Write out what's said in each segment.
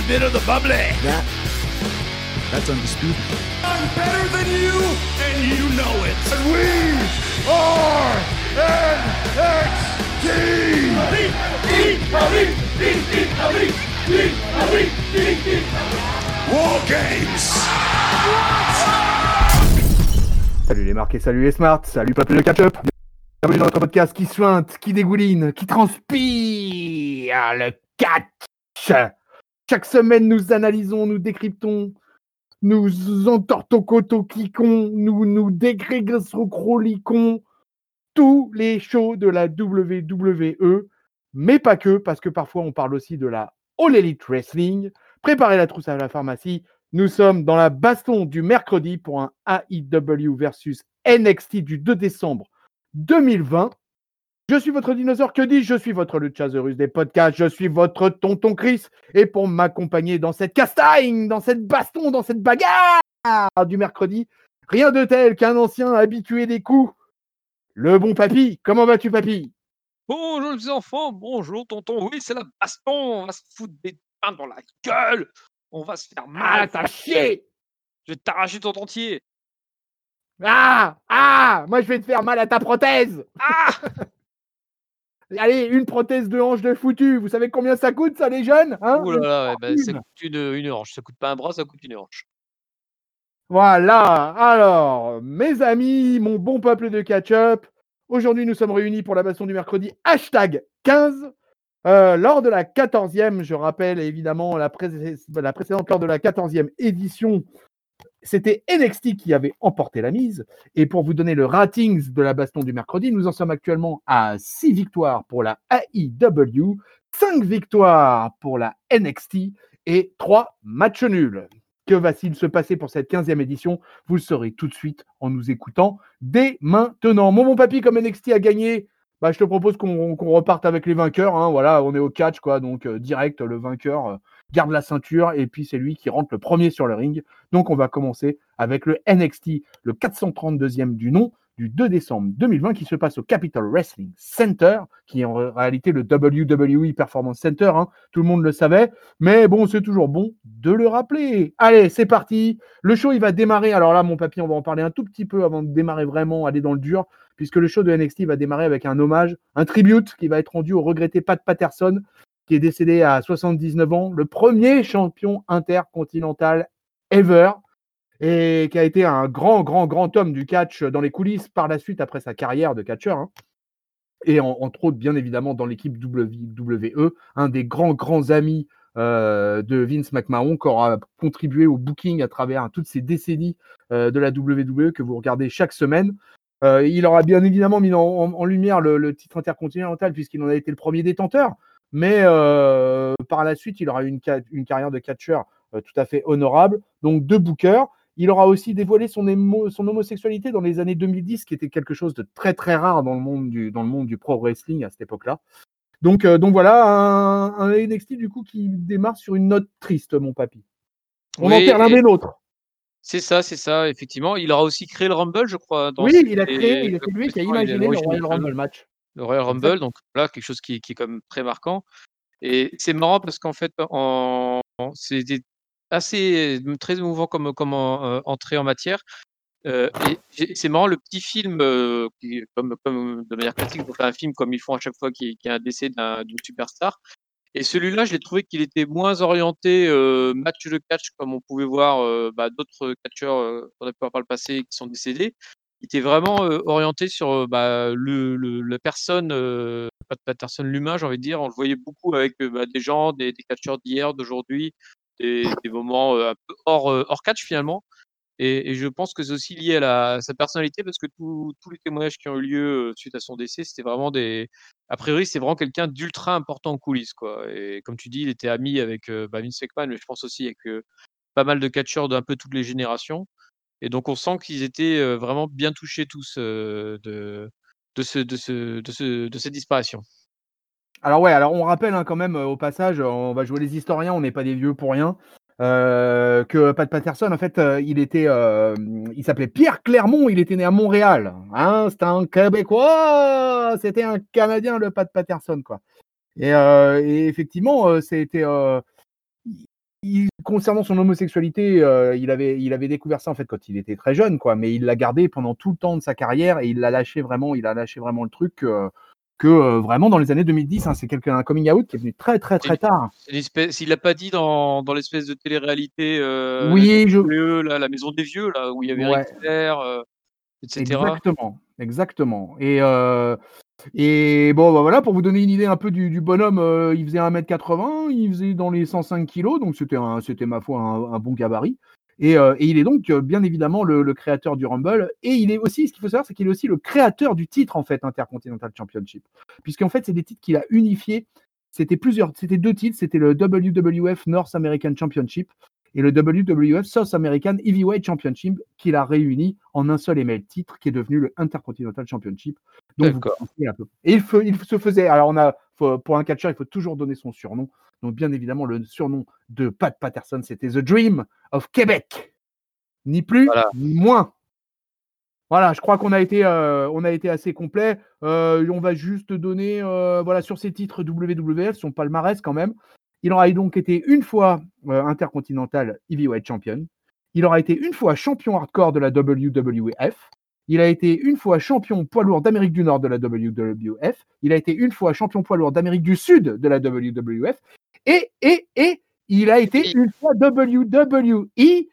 bit of the bubbly. That's undisputed. I'm better than you, and you know it. And we are NXT. War Games. Salut les marques et salut les smarts, salut peuple de catch-up. Bienvenue dans notre podcast qui suinte, qui dégouline, qui transpire le catch. Chaque semaine, nous analysons, nous décryptons, nous entortocotons, nous dégrégresrocrolicons tous les shows de la WWE, mais pas que, parce que parfois on parle aussi de la All Elite Wrestling. Préparez la trousse à la pharmacie. Nous sommes dans la baston du mercredi pour un AEW versus NXT du 2 décembre 2020. Je suis votre dinosaure, que dis-je ? Je suis votre Luchasaurus des podcasts, je suis votre tonton Chris. Et pour m'accompagner dans cette castagne, dans cette baston, dans cette bagarre du mercredi, rien de tel qu'un ancien habitué des coups. Le bon papy, comment vas-tu papy ? Bonjour les enfants, bonjour tonton, oui c'est la baston, on va se foutre des pains dans la gueule, on va se faire mal. Ah, t'as chier ! Je vais t'arracher ton entier. Moi je vais te faire mal à ta prothèse. Ah. Allez, une prothèse de hanche de foutu. Vous savez combien ça coûte, ça, les jeunes, hein ? Ouh là là, ouais, ça coûte une hanche. Ça coûte pas un bras, ça coûte une hanche. Voilà. Alors, mes amis, mon bon peuple de catch-up, aujourd'hui, nous sommes réunis pour la baston du mercredi #15. Lors de la 14e, je rappelle évidemment la précédente, lors de la 14e édition, c'était NXT qui avait emporté la mise. Et pour vous donner le ratings de la baston du mercredi, nous en sommes actuellement à 6 victoires pour la AEW, 5 victoires pour la NXT et 3 matchs nuls. Que va-t-il se passer pour cette 15e édition ? Vous le saurez tout de suite en nous écoutant dès maintenant. Mon papy, comme NXT a gagné, je te propose qu'on reparte avec les vainqueurs. Hein. Voilà, on est au catch, quoi. Donc, direct, le vainqueur garde la ceinture et puis c'est lui qui rentre le premier sur le ring. Donc, on va commencer avec le NXT, le 432e du nom, du 2 décembre 2020, qui se passe au Capitol Wrestling Center, qui est en réalité le WWE Performance Center. Hein. Tout le monde le savait, mais bon, c'est toujours bon de le rappeler. Allez, c'est parti. Le show, il va démarrer. Alors là, mon papy, on va en parler un tout petit peu avant de démarrer vraiment, aller dans le dur, puisque le show de NXT va démarrer avec un hommage, un tribute qui va être rendu au regretté Pat Patterson, qui est décédé à 79 ans, le premier champion intercontinental ever, et qui a été un grand homme du catch dans les coulisses par la suite après sa carrière de catcheur, hein. Et entre autres, bien évidemment, dans l'équipe WWE, un des grands amis de Vince McMahon, qui aura contribué au booking à travers toutes ces décennies de la WWE que vous regardez chaque semaine. Il aura bien évidemment mis en lumière le titre intercontinental puisqu'il en a été le premier détenteur, mais par la suite, il aura eu une carrière de catcheur tout à fait honorable, donc de booker. Il aura aussi dévoilé son homosexualité dans les années 2010, qui était quelque chose de très très rare dans le monde du pro wrestling à cette époque-là. Donc voilà, un NXT du coup qui démarre sur une note triste, mon papy. On en perd l'un des nôtres. C'est ça, effectivement. Il aura aussi créé le Rumble, je crois. Oui, c'est lui qui a imaginé le Royal Rumble match. Le Royal Rumble, donc là, quelque chose qui est quand même très marquant. Et c'est marrant parce qu'en fait, c'était assez très émouvant comme entrée en matière. Et c'est marrant, le petit film, qui, comme de manière classique, on fait un film comme ils font à chaque fois qu'il y a un décès d'une superstar. Et celui-là, je l'ai trouvé qu'il était moins orienté match de catch, comme on pouvait voir d'autres catcheurs qu'on a pu voir par le passé qui sont décédés. Il était vraiment orienté sur la personne, Pat Patterson, l'humain, j'ai envie de dire. On le voyait beaucoup avec des gens, des catcheurs d'hier, d'aujourd'hui, des moments un peu hors catch finalement. Et je pense que c'est aussi lié à sa personnalité parce que tous les témoignages qui ont eu lieu suite à son décès, c'était vraiment a priori, c'est vraiment quelqu'un d'ultra important en coulisses, quoi. Et comme tu dis, il était ami avec Vince McMahon, mais je pense aussi avec pas mal de catcheurs d'un peu toutes les générations. Et donc, on sent qu'ils étaient vraiment bien touchés tous de cette disparition. Alors on rappelle quand même au passage, on va jouer les historiens, on n'est pas des vieux pour rien. Que Pat Patterson, en fait, il s'appelait Pierre Clermont, il était né à Montréal. Hein, c'était un Québécois, c'était un Canadien, le Pat Patterson, quoi. Et effectivement, concernant son homosexualité, il avait découvert ça en fait quand il était très jeune, quoi. Mais il l'a gardé pendant tout le temps de sa carrière et il a lâché vraiment le truc que vraiment dans les années 2010. Hein, c'est un coming out qui est venu très très très tard. Il l'a pas dit dans l'espèce de télé-réalité, Oui, la maison des vieux, là où il y avait ouais. Ric Flair, etc. Exactement. Et bon, bah voilà, pour vous donner une idée un peu du bonhomme, il faisait 1m80, il faisait dans les 105 kilos, donc c'était ma foi un bon gabarit. Et il est donc bien évidemment le créateur du Rumble. Et il est aussi, ce qu'il faut savoir, c'est qu'il est aussi le créateur du titre en fait Intercontinental Championship, puisqu'en fait c'est des titres qu'il a unifiés. C'était deux titres, c'était le WWF North American Championship et le WWF South American Heavyweight Championship qu'il a réuni en un seul et même titre qui est devenu le Intercontinental Championship. Donc vous pensez un peu. Et il se faisait. Alors pour un catcheur, il faut toujours donner son surnom. Donc bien évidemment, le surnom de Pat Patterson, c'était The Dream of Québec. Ni plus, ni moins. Voilà, je crois qu'on a été assez complet. On va juste donner, sur ces titres WWF, son palmarès quand même. Il aura donc été une fois Intercontinental Heavyweight Champion. Il aura été une fois champion hardcore de la WWF. Il a été une fois champion poids lourd d'Amérique du Nord de la WWF. Il a été une fois champion poids lourd d'Amérique du Sud de la WWF. Et il a été une fois WWE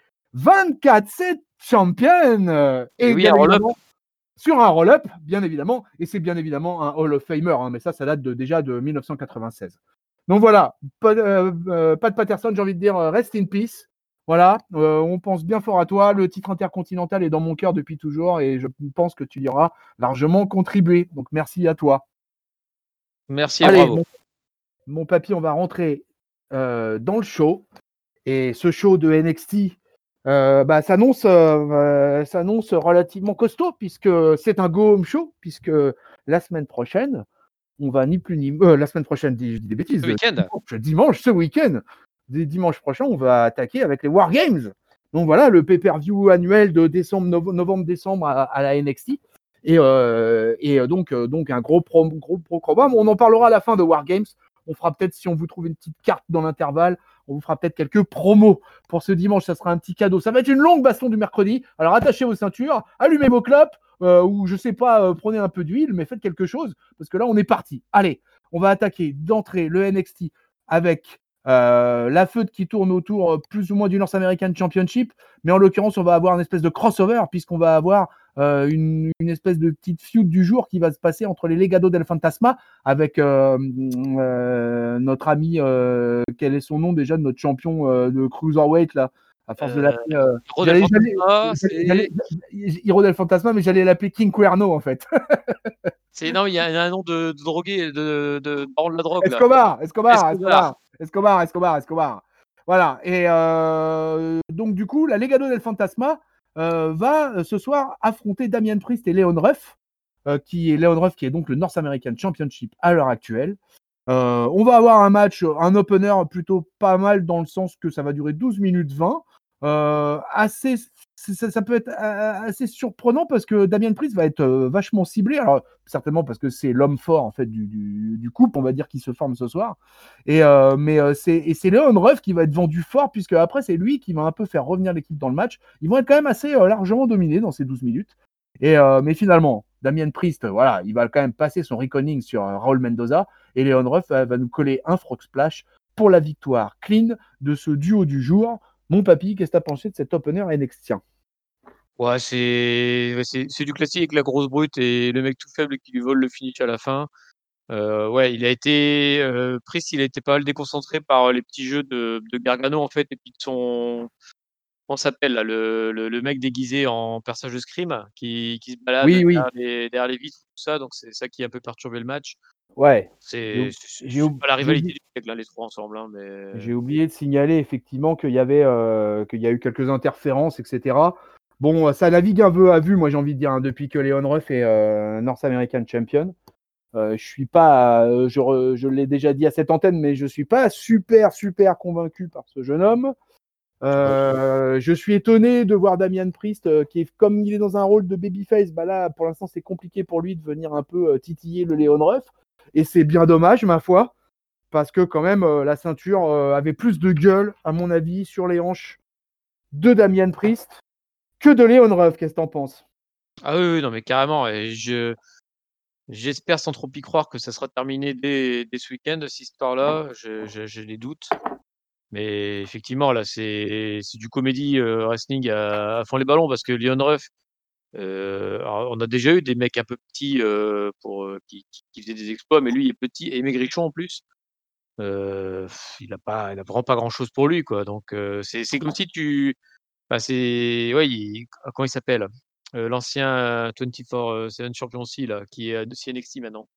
24/7 champion. Et oui, un roll-up. Sur un roll-up, bien évidemment. Et c'est bien évidemment un Hall of Famer. Hein, mais ça date déjà de 1996. Donc voilà, Pat Patterson, j'ai envie de dire rest in peace. Voilà, on pense bien fort à toi. Le titre intercontinental est dans mon cœur depuis toujours et je pense que tu y auras largement contribué. Donc merci à toi. Merci et bravo. Mon papy, on va rentrer dans le show. Et ce show de NXT s'annonce relativement costaud puisque c'est un go home show, puisque la semaine prochaine, on va ni plus ni la semaine prochaine, je dis des bêtises. Dimanche, ce week-end, dimanche prochain, on va attaquer avec les War Games. Donc voilà, le pay-per-view annuel de novembre-décembre à la NXT. Et donc un gros programme. On en parlera à la fin de War Games. On fera peut-être, si on vous trouve une petite carte dans l'intervalle, on vous fera peut-être quelques promos pour ce dimanche. Ça sera un petit cadeau. Ça va être une longue baston du mercredi. Alors attachez vos ceintures, allumez vos clopes. Ou je sais pas, prenez un peu d'huile, mais faites quelque chose, parce que là, on est parti. Allez, on va attaquer d'entrée le NXT avec la feud qui tourne autour plus ou moins du North American Championship, mais en l'occurrence, on va avoir une espèce de crossover, puisqu'on va avoir une espèce de petite feud du jour qui va se passer entre les Legado del Fantasma avec notre ami, quel est son nom déjà, de notre champion de Cruiserweight, là, à force de l'appeler Hiro del Fantasma, mais j'allais l'appeler King Cuerno en fait. Non, il y a un nom de drogué, de baron de la drogue. Escobar. Voilà. Et donc du coup, la Legado del Fantasma va ce soir affronter Damien Priest et Leon Ruff, qui est donc le North American Championship à l'heure actuelle. On va avoir un match, un opener plutôt pas mal, dans le sens que ça va durer 12 minutes 20. Ça peut être assez surprenant parce que Damien Priest va être vachement ciblé. Alors certainement parce que c'est l'homme fort en fait du couple, on va dire, qui se forme ce soir. Mais c'est Leon Ruff qui va être vendu fort, puisque après c'est lui qui va un peu faire revenir l'équipe dans le match. Ils vont être quand même assez largement dominés dans ces 12 minutes. Mais finalement, Damien Priest, voilà, il va quand même passer son reckoning sur Raul Mendoza, et Leon Ruff va nous coller un frog splash pour la victoire clean de ce duo du jour. Mon papy, qu'est-ce que tu as pensé de cet opener NXT? Ouais, c'est du classique avec la grosse brute et le mec tout faible qui lui vole le finish à la fin. Il a été Priest, il a été pas mal déconcentré par les petits jeux de Gargano en fait, et puis de son, comment s'appelle là, le mec déguisé en personnage de Scream qui se balade derrière les vitres, tout ça, donc c'est ça qui a un peu perturbé le match. Ouais. C'est pas la rivalité du siècle, les trois ensemble, hein, mais j'ai oublié de signaler effectivement qu'il y a eu quelques interférences, etc. Bon, ça navigue un peu à vue, moi j'ai envie de dire, hein, depuis que Leon Ruff est North American Champion. Je suis pas, je l'ai déjà dit à cette antenne, mais je suis pas super convaincu par ce jeune homme. Je suis étonné de voir Damien Priest, qui est, comme il est dans un rôle de babyface, là pour l'instant c'est compliqué pour lui de venir un peu titiller le Leon Ruff, et c'est bien dommage, ma foi. parce que quand même, la ceinture avait plus de gueule, à mon avis, sur les hanches de Damian Priest que de Leon Ruff. Qu'est-ce que t'en penses? Ah oui, non, mais carrément. Et j'espère sans trop y croire que ça sera terminé dès ce week-end, cette histoire-là. J'ai des doutes. Mais effectivement, là, c'est du comédie wrestling à fond les ballons parce que Leon Ruff, alors on a déjà eu des mecs un peu petits qui faisaient des exploits, mais lui, il est petit et maigrichon en plus. Il a vraiment pas grand-chose pour lui, quoi. Donc, c'est comme si bah, ouais, comment il s'appelle? L'ancien 24/7 champion aussi, là, qui est de NXT maintenant.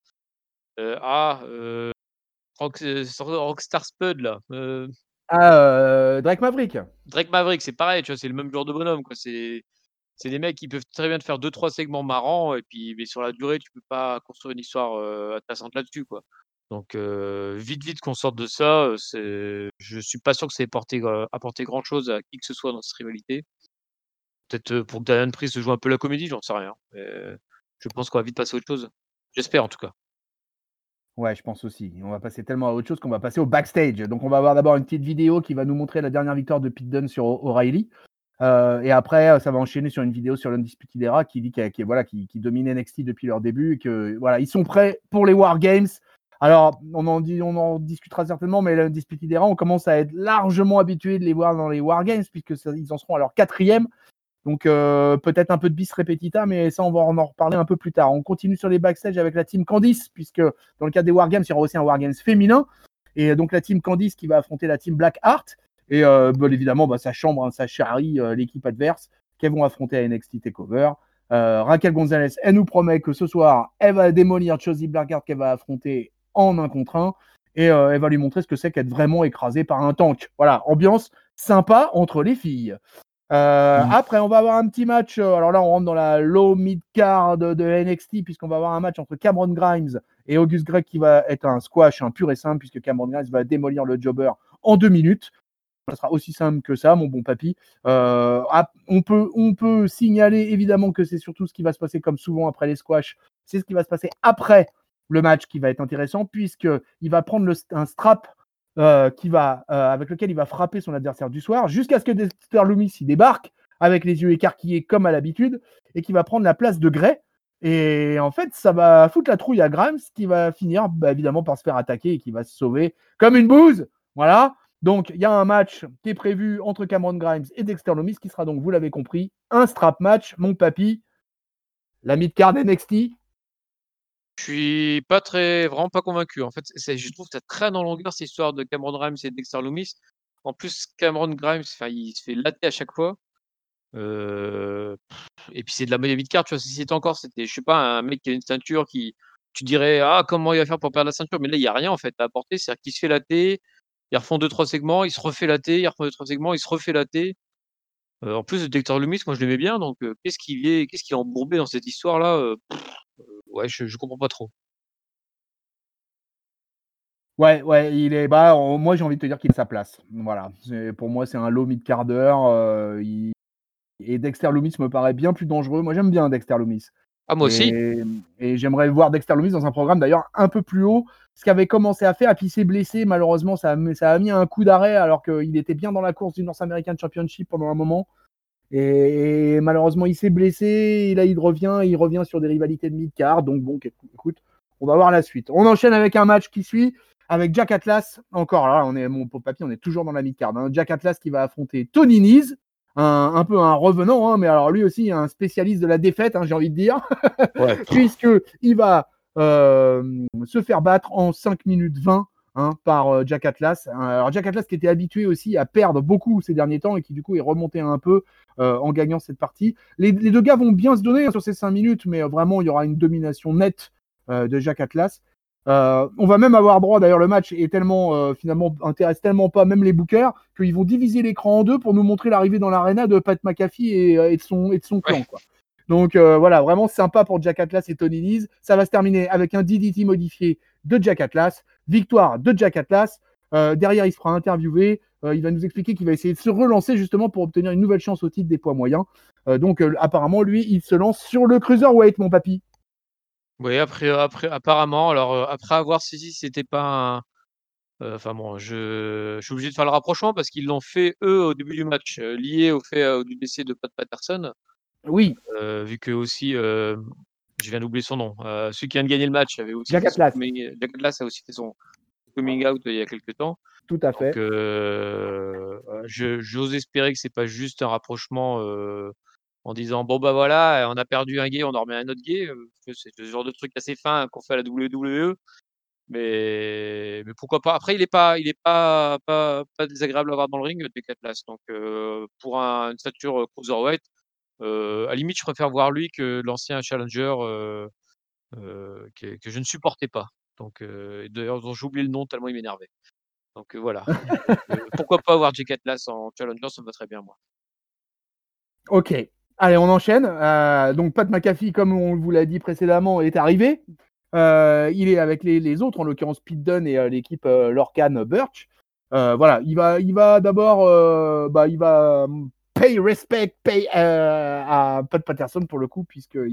Rockstar Spud, là. Drake Maverick. Drake Maverick, c'est pareil, tu vois, c'est le même genre de bonhomme, quoi. C'est des mecs qui peuvent très bien te faire 2-3 segments marrants et puis mais sur la durée, tu peux pas construire une histoire, intéressante là-dessus, quoi. Donc vite qu'on sorte de ça, je suis pas sûr que ça ait apporté grand-chose à qui que ce soit dans cette rivalité. Peut-être, pour que Damian Priest joue un peu la comédie, j'en sais rien. Je pense qu'on va vite passer à autre chose. J'espère en tout cas. Ouais, je pense aussi. On va passer tellement à autre chose qu'on va passer au backstage. Donc, on va avoir d'abord une petite vidéo qui va nous montrer la dernière victoire de Pete Dunne sur O'Reilly. Et après, ça va enchaîner sur une vidéo sur l'Undisputed Era qui dit qui domine NXT depuis leur début et que voilà, ils sont prêts pour les War Games. Alors, on en discutera certainement, mais l'Undisputed Era, on commence à être largement habitué de les voir dans les War Games puisque ils en seront à leur 4e. Donc peut-être un peu de bis repetita, mais ça on va en reparler un peu plus tard. On continue sur les backstage avec la team Candice, puisque dans le cadre des Wargames, il y aura aussi un Wargames féminin. Et donc la team Candice qui va affronter la team Blackheart. Et évidemment, sa chambre, ça charrie l'équipe adverse qu'elles vont affronter à NXT TakeOver. Raquel Gonzalez, elle nous promet que ce soir, elle va démolir Shotzi Blackheart qu'elle va affronter en 1 contre 1. Et elle va lui montrer ce que c'est qu'être vraiment écrasée par un tank. Voilà, ambiance sympa entre les filles. Après, on va avoir un petit match. Alors là, on rentre dans la low mid-card de NXT, puisqu'on va avoir un match entre Cameron Grimes et August Greg qui va être un squash, un pur et simple, puisque Cameron Grimes va démolir le jobber en 2 minutes. Ça sera aussi simple que ça, mon bon papy. On peut signaler évidemment que c'est surtout ce qui va se passer, comme souvent après les squash, c'est ce qui va se passer après le match qui va être intéressant, puisqu'il va prendre un strap avec lequel il va frapper son adversaire du soir, jusqu'à ce que Dexter Lumis y débarque, avec les yeux écarquillés comme à l'habitude, et qui va prendre la place de Gray. Et en fait, ça va foutre la trouille à Grimes, qui va finir évidemment par se faire attaquer et qui va se sauver comme une bouse. Voilà. Donc, il y a un match qui est prévu entre Cameron Grimes et Dexter Lumis, qui sera donc, vous l'avez compris, un strap match, mon papy. La mid-card NXT. Je suis vraiment pas convaincu. En fait, je trouve que ça traîne en longueur cette histoire de Cameron Grimes et Dexter Lumis. En plus, Cameron Grimes, il se fait latter à chaque fois. Et puis c'est de la mid-card, tu vois. Si c'était encore, je sais pas, un mec qui a une ceinture tu dirais, ah, comment il va faire pour perdre la ceinture? Mais là, il y a rien en fait à apporter. C'est-à-dire qu'il se fait latter, ils refont 2-3 segments, il se refait latter, ils refont 2-3 segments, il se refait latter. En plus, Dexter Lumis, moi je l'aimais bien, donc qu'est-ce qu'il est embourbé dans cette histoire-là? Ouais, je comprends pas trop. Ouais, moi j'ai envie de te dire qu'il a sa place. Voilà. Pour moi, c'est un low mid-carder. Et Dexter Lumis me paraît bien plus dangereux. Moi, j'aime bien Dexter Lumis. Ah, moi aussi. Et j'aimerais voir Dexter Lumis dans un programme d'ailleurs un peu plus haut. Ce qu'il avait commencé à faire, et puis il s'est blessé. Malheureusement, ça a mis un coup d'arrêt alors qu'il était bien dans la course du North American Championship pendant un moment. Et malheureusement, il s'est blessé. Et là, il revient sur des rivalités de mid-card. Donc, bon, écoute, on va voir la suite. On enchaîne avec un match qui suit avec Jack Atlas. Encore là, mon pauvre papy, on est toujours dans la mid-card. Hein. Jack Atlas qui va affronter Tony Nese. Un peu un revenant, hein, mais alors lui aussi un spécialiste de la défaite, hein, j'ai envie de dire, ouais. Puisqu'il va se faire battre en 5 minutes 20 par Jack Atlas. Alors Jack Atlas qui était habitué aussi à perdre beaucoup ces derniers temps et qui du coup est remonté un peu en gagnant cette partie. Les deux gars vont bien se donner sur ces 5 minutes, mais vraiment il y aura une domination nette de Jack Atlas. On va même avoir droit, d'ailleurs le match est tellement finalement intéresse tellement pas même les bookers qu'ils vont diviser l'écran en deux pour nous montrer l'arrivée dans l'arena de Pat McAfee et de son clan, quoi. Donc voilà, vraiment sympa pour Jack Atlas et Tony Nese. Ça va se terminer avec un DDT modifié de Jack Atlas, victoire de Jack Atlas. Derrière il se fera interviewer, il va nous expliquer qu'il va essayer de se relancer justement pour obtenir une nouvelle chance au titre des poids moyens. Donc apparemment lui il se lance sur le cruiserweight, mon papy. Oui, après apparemment, alors après avoir saisi, c'était pas Enfin bon, je suis obligé de faire le rapprochement parce qu'ils l'ont fait eux au début du match, lié au fait, du décès de Pat Patterson, Oui, vu que aussi, je viens d'oublier son nom, celui qui vient de gagner le match avait aussi Jack fait son Atlas, Jack Atlas a aussi fait son coming out il y a quelque temps. tout à Donc, fait. j'ose espérer que c'est pas juste un rapprochement, en disant: «Bon, bah, voilà, on a perdu un gay, on en remet un autre gay», que c'est ce genre de truc assez fin qu'on fait à la WWE, mais pourquoi pas? Après il est pas désagréable à voir dans le ring, Declan Atlas, donc, pour une stature, cruiserweight, à la limite, je préfère voir lui que l'ancien challenger, que je ne supportais pas, donc, et d'ailleurs dont j'ai oublié le nom tellement il m'énervait. Donc, voilà. Donc, pourquoi pas avoir Jack Atlas en challenger, ça me va très bien moi. OK. Allez, on enchaîne. Donc Pat McAfee, comme on vous l'a dit précédemment, est arrivé. Il est avec les autres, en l'occurrence Pete Dunne et l'équipe Lorcan Birch. Voilà, il va d'abord, il va pay respect, à Pat Patterson pour le coup,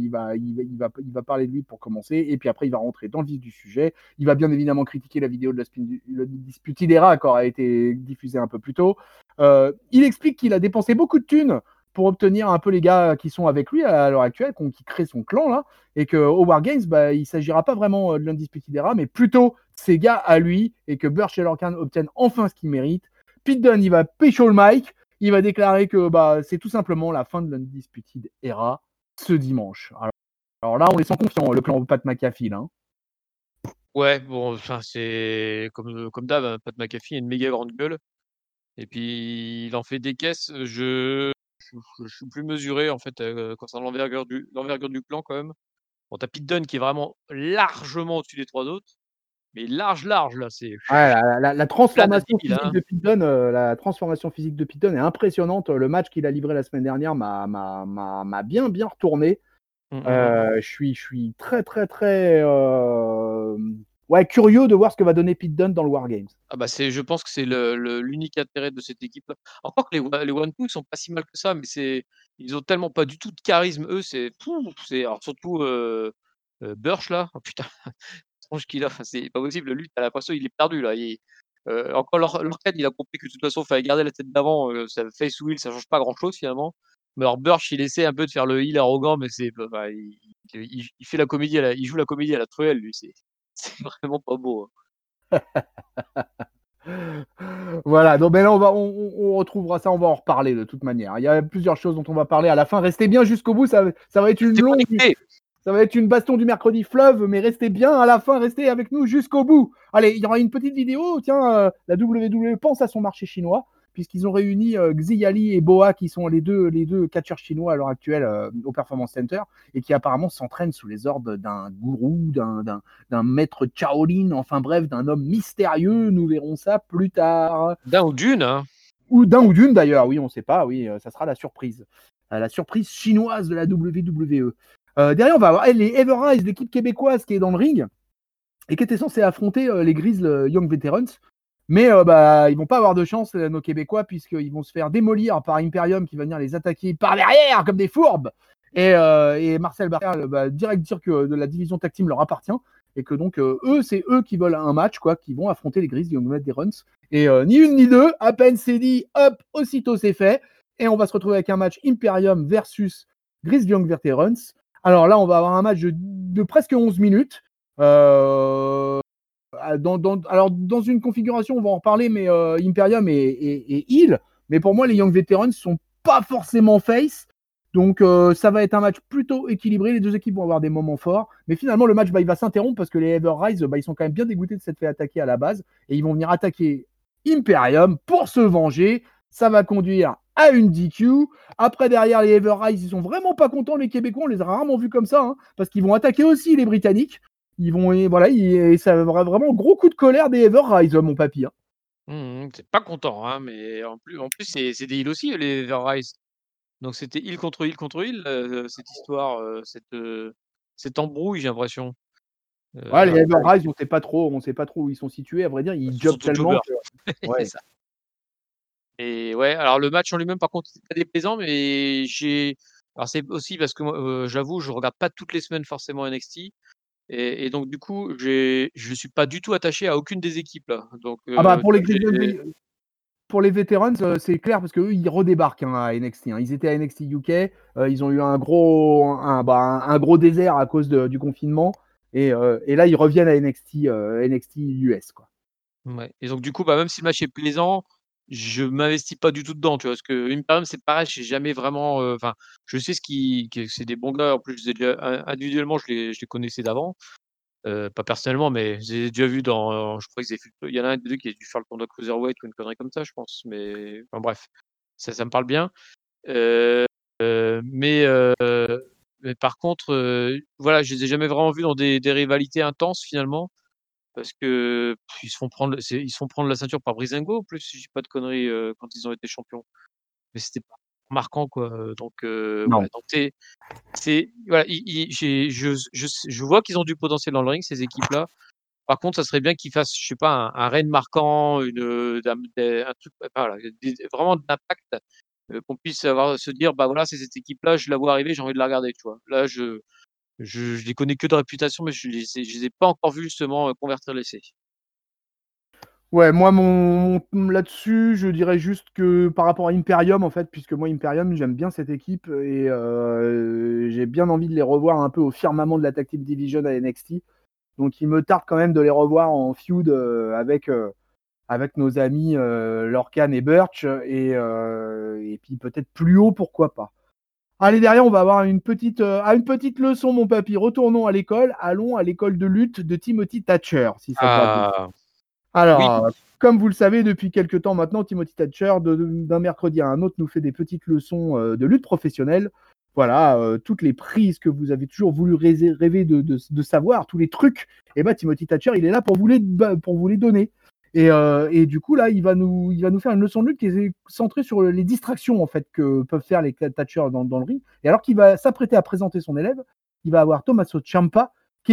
il va parler de lui pour commencer, et puis après il va rentrer dans le vif du sujet. Il va bien évidemment critiquer la vidéo de la Disputed Era qui aura été diffusée un peu plus tôt. Il explique qu'il a dépensé beaucoup de thunes pour obtenir un peu les gars qui sont avec lui à l'heure actuelle, qui créent son clan là, et qu'au Wargames, il ne s'agira pas vraiment de l'Undisputed Era, mais plutôt ses gars à lui, et que Burch et Lorcan obtiennent enfin ce qu'ils méritent. Pete Dunne, il va pécho le mic, il va déclarer que c'est tout simplement la fin de l'Undisputed Era ce dimanche. Alors là, on est sans confiant, le clan Pat McAfee. Hein. Ouais, bon, enfin, c'est comme d'hab, hein, Pat McAfee a une méga grande gueule et puis il en fait des caisses, je suis plus mesuré en fait, concernant l'envergure du clan quand même. Bon, tu as Pete Dunne qui est vraiment largement au-dessus des 3 autres, mais large, large là, c'est Ouais, la plat de transformation 10 000, physique hein. de Pete Dunne, est impressionnante. Le match qu'il a livré la semaine dernière m'a bien retourné. Mmh, mmh, mmh. Je suis très, très, très ouais, curieux de voir ce que va donner Pete Dunne dans le Wargames. Ah bah, je pense que c'est l'unique intérêt de cette équipe-là. Encore que les One Two, ils sont pas si mal que ça, mais ils ont tellement pas du tout de charisme, eux, c'est alors surtout, Burch là, oh putain, la tronche qu'il a, enfin, c'est pas possible, lui, tu as l'impression il est perdu là, encore Lorcan, il a compris que de toute façon, il fallait garder la tête d'avant, ça face ou heel, ça change pas grand-chose finalement. Mais alors Burch, il essaie un peu de faire le heel arrogant, mais enfin, il fait la comédie il joue la comédie à la truelle, lui, c'est c'est vraiment pas beau, hein. Voilà, donc ben là, on retrouvera ça, on va en reparler de toute manière. Il y a plusieurs choses dont on va parler à la fin. Restez bien jusqu'au bout, ça va être une Restez longue. connectés! Ça va être une baston du mercredi fleuve, mais restez bien à la fin, restez avec nous jusqu'au bout. Allez, il y aura une petite vidéo. Tiens, la WWE pense à son marché chinois, puisqu'ils ont réuni Xiali et Boa, qui sont les deux catcheurs chinois à l'heure actuelle au Performance Center, et qui apparemment s'entraînent sous les ordres d'un gourou, d'un maître Shaolin, enfin bref, d'un homme mystérieux. Nous verrons ça plus tard. D'un ou d'une, hein. Ou d'un ou d'une d'ailleurs, oui, on ne sait pas, oui, ça sera la surprise. La surprise chinoise de la WWE. Derrière, on va avoir les Everrise, l'équipe québécoise qui est dans le ring et qui était censée affronter les Grizzly Young Veterans. Mais ils vont pas avoir de chance, nos Québécois, puisqu'ils vont se faire démolir par Imperium qui va venir les attaquer par derrière comme des fourbes. Et Marcel Barker direct dire que de la division tag team leur appartient et que donc c'est eux qui veulent un match, quoi, qui vont affronter les Grizzly Young Veterans. Et ni une ni deux, à peine c'est dit, hop, aussitôt c'est fait. Et on va se retrouver avec un match Imperium versus Grizzly Young Veterans. Alors là, on va avoir un match de presque 11 minutes. Alors, dans une configuration, on va en reparler, mais Imperium est heal. Mais pour moi, les Young Veterans sont pas forcément face. Donc, ça va être un match plutôt équilibré. Les deux équipes vont avoir des moments forts. Mais finalement, le match, il va s'interrompre parce que les Everrise, ils sont quand même bien dégoûtés de s'être fait attaquer à la base. Et ils vont venir attaquer Imperium pour se venger. Ça va conduire à une DQ. Après, derrière, les Everrise, ils sont vraiment pas contents, les Québécois. On les a rarement vus comme ça, hein, parce qu'ils vont attaquer aussi les Britanniques. Ils vont, et voilà, ça va vraiment gros coup de colère des Everrise, mon papy. Hein. C'est pas content, hein, mais en plus c'est des heals aussi, les Everrise. Donc c'était heal contre heal contre heal, cette histoire, cette embrouille, j'ai l'impression. Ouais, les Après Everrise, on sait pas trop où ils sont situés. À vrai dire, bah, ils ce sont jobent surtout tellement jobbers. que. C'est Ouais. ça. Et ouais, alors le match en lui-même, par contre, c'est pas déplaisant, mais alors c'est aussi parce que moi, j'avoue, je regarde pas toutes les semaines forcément NXT. Et donc du coup, je suis pas du tout attaché à aucune des équipes là. Donc Ah bah, tu vois, j'ai pour les Veterans, c'est clair parce qu'eux, ils redébarquent, hein, à NXT, hein. Ils étaient à NXT UK, ils ont eu un gros désert à cause du confinement et là, ils reviennent à NXT US, quoi. ouais et donc du coup, bah, même si le match est plaisant, je m'investis pas du tout dedans, tu vois? Parce que Imperium, c'est pareil, j'ai jamais vraiment, enfin, je sais que c'est des bons gars. En plus, je les ai déjà individuellement, je les connaissais d'avant, pas personnellement, mais je les ai déjà vus je crois qu'ils avaient fait il y en a un des 2 qui a dû faire le tournoi Cruiserweight ou une connerie comme ça, je pense, mais enfin bref, ça me parle bien. Heu mais heu, mais par contre, voilà, je les ai jamais vraiment vus dans des rivalités intenses finalement. Parce que ils se font prendre la ceinture par Breezango en plus, si je dis pas de conneries, quand ils ont été champions. Mais c'était pas marquant quoi, donc Non. voilà, donc voilà, i j'ai je vois qu'ils ont du potentiel dans le ring ces équipes-là. Par contre, ça serait bien qu'ils fassent, je sais pas, un raid marquant, un truc, voilà, vraiment d'impact, qu'on puisse se dire: «Bah, voilà, c'est cette équipe-là, je la vois arriver, j'ai envie de la regarder», tu vois? Là, je les connais que de réputation, mais je les ai pas encore vus justement, convertir l'essai. Ouais, moi, là-dessus, je dirais juste que par rapport à Imperium, en fait, puisque moi, Imperium, j'aime bien cette équipe et j'ai bien envie de les revoir un peu au firmament de la Tag Team Division à NXT. Donc, il me tarde quand même de les revoir en feud avec nos amis Lorcan et Burch et puis peut-être plus haut, pourquoi pas. Allez, derrière, on va avoir une petite leçon, mon papy. Retournons à l'école. Allons à l'école de lutte de Timothy Thatcher, si ça te va bien. Ah oui, Alors, comme vous le savez, depuis quelques temps maintenant, Timothy Thatcher, d'un mercredi à un autre, nous fait des petites leçons de lutte professionnelle. Voilà, toutes les prises que vous avez toujours voulu rêver de savoir, tous les trucs, et bah Timothy Thatcher, il est là pour vous les donner. Et du coup, là, il va nous faire une leçon de lutte qui est centrée sur les distractions en fait que peuvent faire les Thatcher dans le ring. Et alors qu'il va s'apprêter à présenter son élève, il va avoir Tommaso Ciampa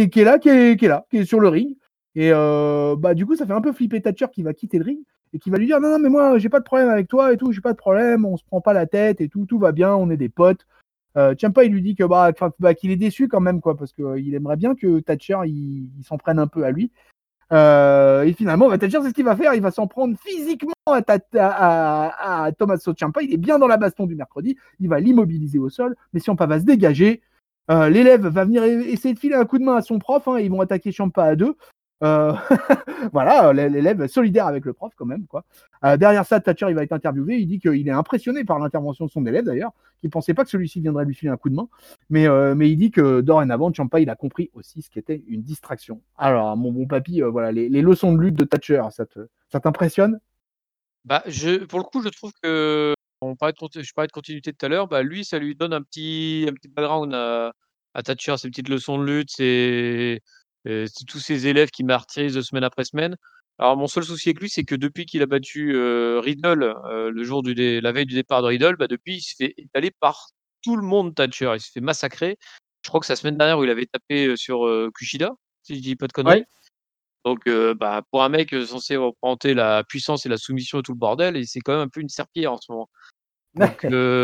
qui est sur le ring. Et bah, du coup, ça fait un peu flipper Thatcher qui va quitter le ring et qui va lui dire non, non, mais moi, j'ai pas de problème avec toi et tout, j'ai pas de problème, on se prend pas la tête et tout va bien, on est des potes. Ciampa, il lui dit que qu'il est déçu quand même, quoi, parce qu'il aimerait bien que Thatcher il s'en prenne un peu à lui. Et finalement, bah, Thatcher, c'est ce qu'il va faire, il va s'en prendre physiquement à Tommaso Ciampa. Il est bien dans la baston du mercredi, il va l'immobiliser au sol, mais Ciampa va se dégager. L'élève va venir essayer de filer un coup de main à son prof, hein, ils vont attaquer Ciampa à deux. Euh, voilà, l'élève solidaire avec le prof quand même, quoi. Derrière ça, Thatcher, il va être interviewé, il dit qu'il est impressionné par l'intervention de son élève d'ailleurs, qu'il pensait pas que celui-ci viendrait lui filer un coup de main, mais il dit que dorénavant, Ciampa, il a compris aussi ce qu'était une distraction. Alors, mon bon papy, voilà, les leçons de lutte de Thatcher, ça t'impressionne? bah, pour le coup, je trouve que je parlais de continuité tout à l'heure, bah, lui, ça lui donne un petit background à Thatcher, ses petites leçons de lutte, c'est tous ses élèves qui martyrisent semaine après semaine. Alors mon seul souci avec lui, c'est que depuis qu'il a battu, Riddle, le jour la veille du départ de Riddle, bah, depuis, il se fait étaler par tout le monde Thatcher. Il se fait massacrer. Je crois que c'est la semaine dernière où il avait tapé, sur, Kushida, si je dis pas de Ouais. conneries. Donc bah, pour un mec, censé représenter la puissance et la soumission et tout le bordel, et c'est quand même un peu une serpillière en ce moment. Donc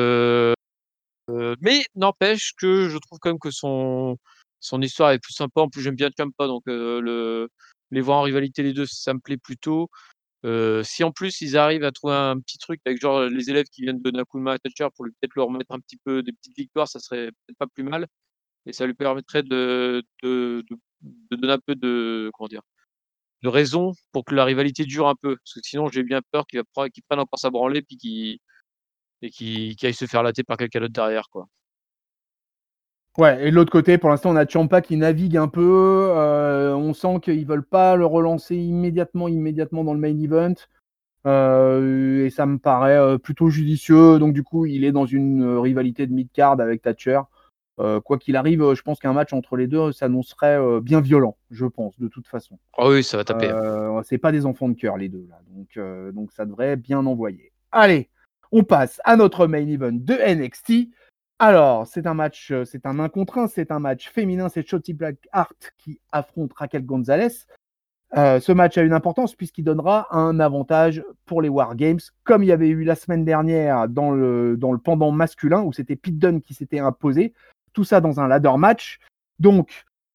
mais n'empêche que je trouve quand même que son histoire est plus sympa. En plus, j'aime bien Ciampa, donc les voir en rivalité les 2, ça me plaît plutôt. Si en plus ils arrivent à trouver un petit truc avec genre les élèves qui viennent donner un coup de main à Thatcher pour lui peut-être leur remettre un petit peu des petites victoires, ça serait peut-être pas plus mal, et ça lui permettrait de donner un peu de raison pour que la rivalité dure un peu. Parce que sinon, j'ai bien peur qu'il prenne encore sa branlée puis qu'il aille se faire latter par quelqu'un d'autre derrière, quoi. Ouais, et de l'autre côté, pour l'instant, on a Ciampa qui navigue un peu. On sent qu'ils veulent pas le relancer immédiatement dans le main event. Et ça me paraît plutôt judicieux. Donc, du coup, il est dans une rivalité de mid-card avec Thatcher. Quoi qu'il arrive, je pense qu'un match entre les deux s'annoncerait bien violent, je pense, de toute façon. Ah oui, ça va taper, hein. C'est pas des enfants de cœur, les deux, là. Donc ça devrait bien envoyer. Allez, on passe à notre main event de NXT. Alors, c'est un match, c'est un 1 contre 1, c'est un match féminin, c'est Shotzi Blackheart qui affronte Raquel Gonzalez. Ce match a une importance puisqu'il donnera un avantage pour les War Games, comme il y avait eu la semaine dernière dans le pendant masculin, où c'était Pete Dunne qui s'était imposé. Tout ça dans un ladder match. Donc,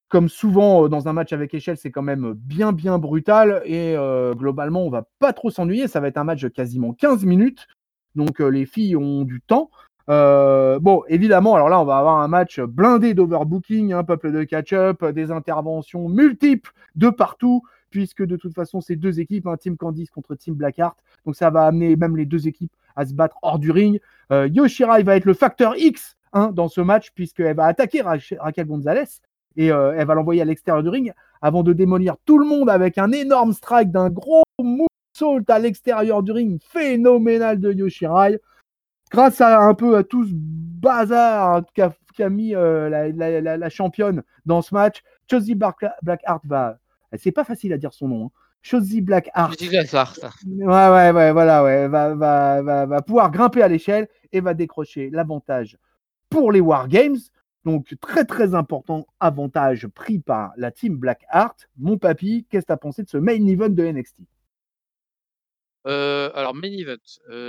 comme souvent dans un match avec échelle, c'est quand même bien brutal et globalement, on va pas trop s'ennuyer. Ça va être un match de quasiment 15 minutes, donc les filles ont du temps. Bon, évidemment, alors là, on va avoir un match blindé d'overbooking, hein, peuple de catch-up, des interventions multiples de partout, puisque de toute façon, c'est deux équipes, hein, Team Candice contre Team Blackheart, donc ça va amener même les deux équipes à se battre hors du ring. Yoshirai va être le facteur X, hein, dans ce match, puisqu'elle va attaquer Raquel Gonzalez, et elle va l'envoyer à l'extérieur du ring avant de démolir tout le monde avec un énorme strike d'un gros moonsault à l'extérieur du ring phénoménal de Yoshirai. Grâce à un peu à tout ce bazar qu'a mis la championne dans ce match, Shotzi Blackheart va... C'est pas facile à dire son nom. Hein. Shotzi Blackheart. Va pouvoir grimper à l'échelle et va décrocher l'avantage pour les Wargames. Donc, très, très important avantage pris par la team Blackheart. Mon papy, qu'est-ce que tu as pensé de ce main event de NXT? Alors, main event,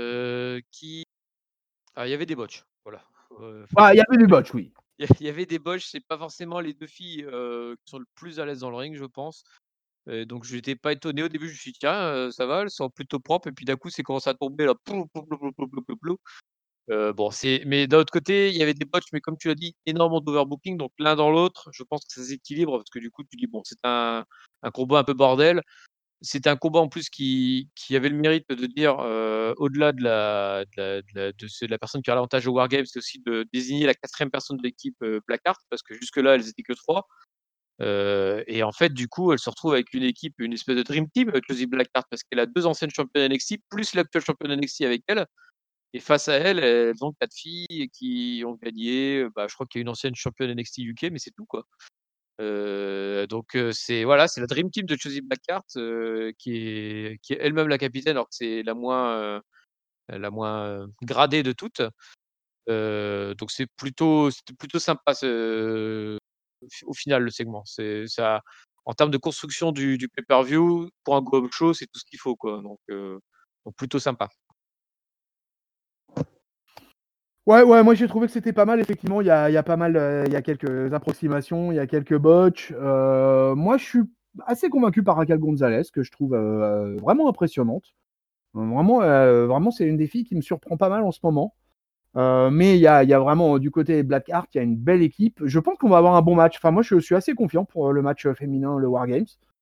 il y avait des botches, voilà. Il y avait du botch, oui. Il y avait des botches, c'est pas forcément les deux filles qui sont le plus à l'aise dans le ring, je pense. Donc, je n'étais pas étonné au début, je me suis dit, tiens, ça va, elles sont plutôt propres. Et puis d'un coup, c'est commencé à tomber là. Bon, mais d'un autre côté, il y avait des botches, mais comme tu l'as dit, énormément d'overbooking. Donc, l'un dans l'autre, je pense que ça s'équilibre parce que du coup, tu dis, bon, c'est un combat un peu bordel. C'était un combat en plus qui avait le mérite de dire, au-delà de la personne qui a l'avantage au Wargames, c'est aussi de désigner la 4e personne de l'équipe Blackheart, parce que jusque-là, elles étaient que 3. Et en fait, du coup, elle se retrouve avec une équipe, une espèce de dream team, Shotzi Blackheart, parce qu'elle a 2 anciennes championnes NXT, plus l'actuelle championne NXT avec elle. Et face à elle, elles ont 4 filles qui ont gagné. Je crois qu'il y a une ancienne championne NXT UK, mais c'est tout, quoi. Donc c'est la dream team de Shotzi Blackheart qui est elle-même la capitaine, alors que c'est la moins gradée de toutes. Donc c'était plutôt sympa au final le segment. C'est ça en termes de construction du pay-per-view pour un go-home show, c'est tout ce qu'il faut, quoi. Donc plutôt sympa. Ouais, moi j'ai trouvé que c'était pas mal, effectivement, il y a pas mal, il y a quelques approximations, il y a quelques botches. Moi je suis assez convaincu par Raquel Gonzalez, que je trouve vraiment impressionnante. Vraiment, c'est une des filles qui me surprend pas mal en ce moment. Mais il y a vraiment, du côté Blackheart, il y a une belle équipe. Je pense qu'on va avoir un bon match. Enfin, moi je suis assez confiant pour le match féminin, le Wargames.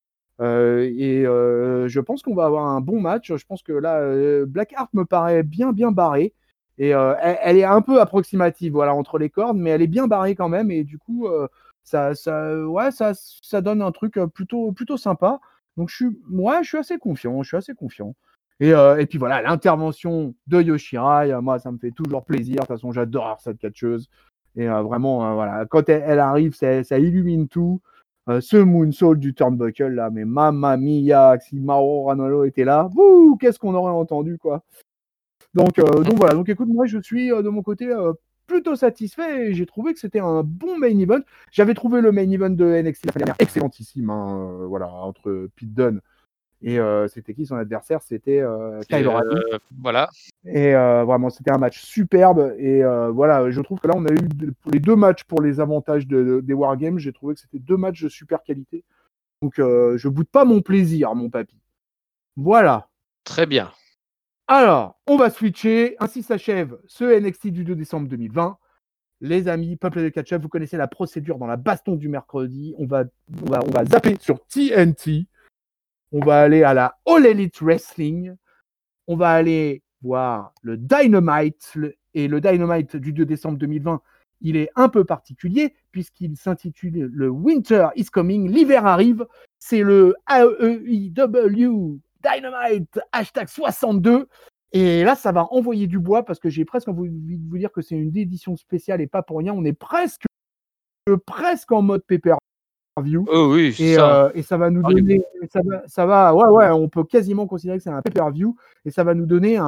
Je pense qu'on va avoir un bon match. Je pense que là, Blackheart me paraît bien barrée. Et elle est un peu approximative, voilà, entre les cordes, mais elle est bien barrée quand même. Et du coup, ça donne un truc plutôt sympa. Donc je suis assez confiant. Et puis voilà, l'intervention de Yoshirai, moi, ça me fait toujours plaisir. De toute façon, j'adore cette catcheuse. Et vraiment, voilà, quand elle arrive, ça illumine tout. Ce moonsault du turnbuckle là, mais mamma mia, si Mauro Ranallo était là, qu'est-ce qu'on aurait entendu, quoi. Donc voilà, donc écoute, moi je suis de mon côté plutôt satisfait et j'ai trouvé que c'était un bon main event. J'avais trouvé le main event de NXT la semaine dernière excellentissime, hein, voilà, entre Pete Dunne et c'était qui son adversaire? C'était Kyle O'Reilly. Voilà. Et vraiment, c'était un match superbe. Et voilà, je trouve que là, on a eu les 2 matchs pour les avantages des Wargames. J'ai trouvé que c'était 2 matchs de super qualité. Donc, je boude pas mon plaisir, mon papy. Voilà. Très bien. Alors, on va switcher. Ainsi s'achève ce NXT du 2 décembre 2020. Les amis, peuple de catch-up, vous connaissez la procédure dans la baston du mercredi. On va zapper sur TNT. On va aller à la All Elite Wrestling. On va aller voir le Dynamite. Et le Dynamite du 2 décembre 2020, il est un peu particulier puisqu'il s'intitule le Winter is Coming. L'hiver arrive. C'est le AEW Dynamite #62. Et là, ça va envoyer du bois parce que j'ai presque envie de vous dire que c'est une édition spéciale et pas pour rien. On est presque en mode pay-per-view. Oh oui, et ça va nous donner, on peut quasiment considérer que c'est un pay-per-view et ça va nous donner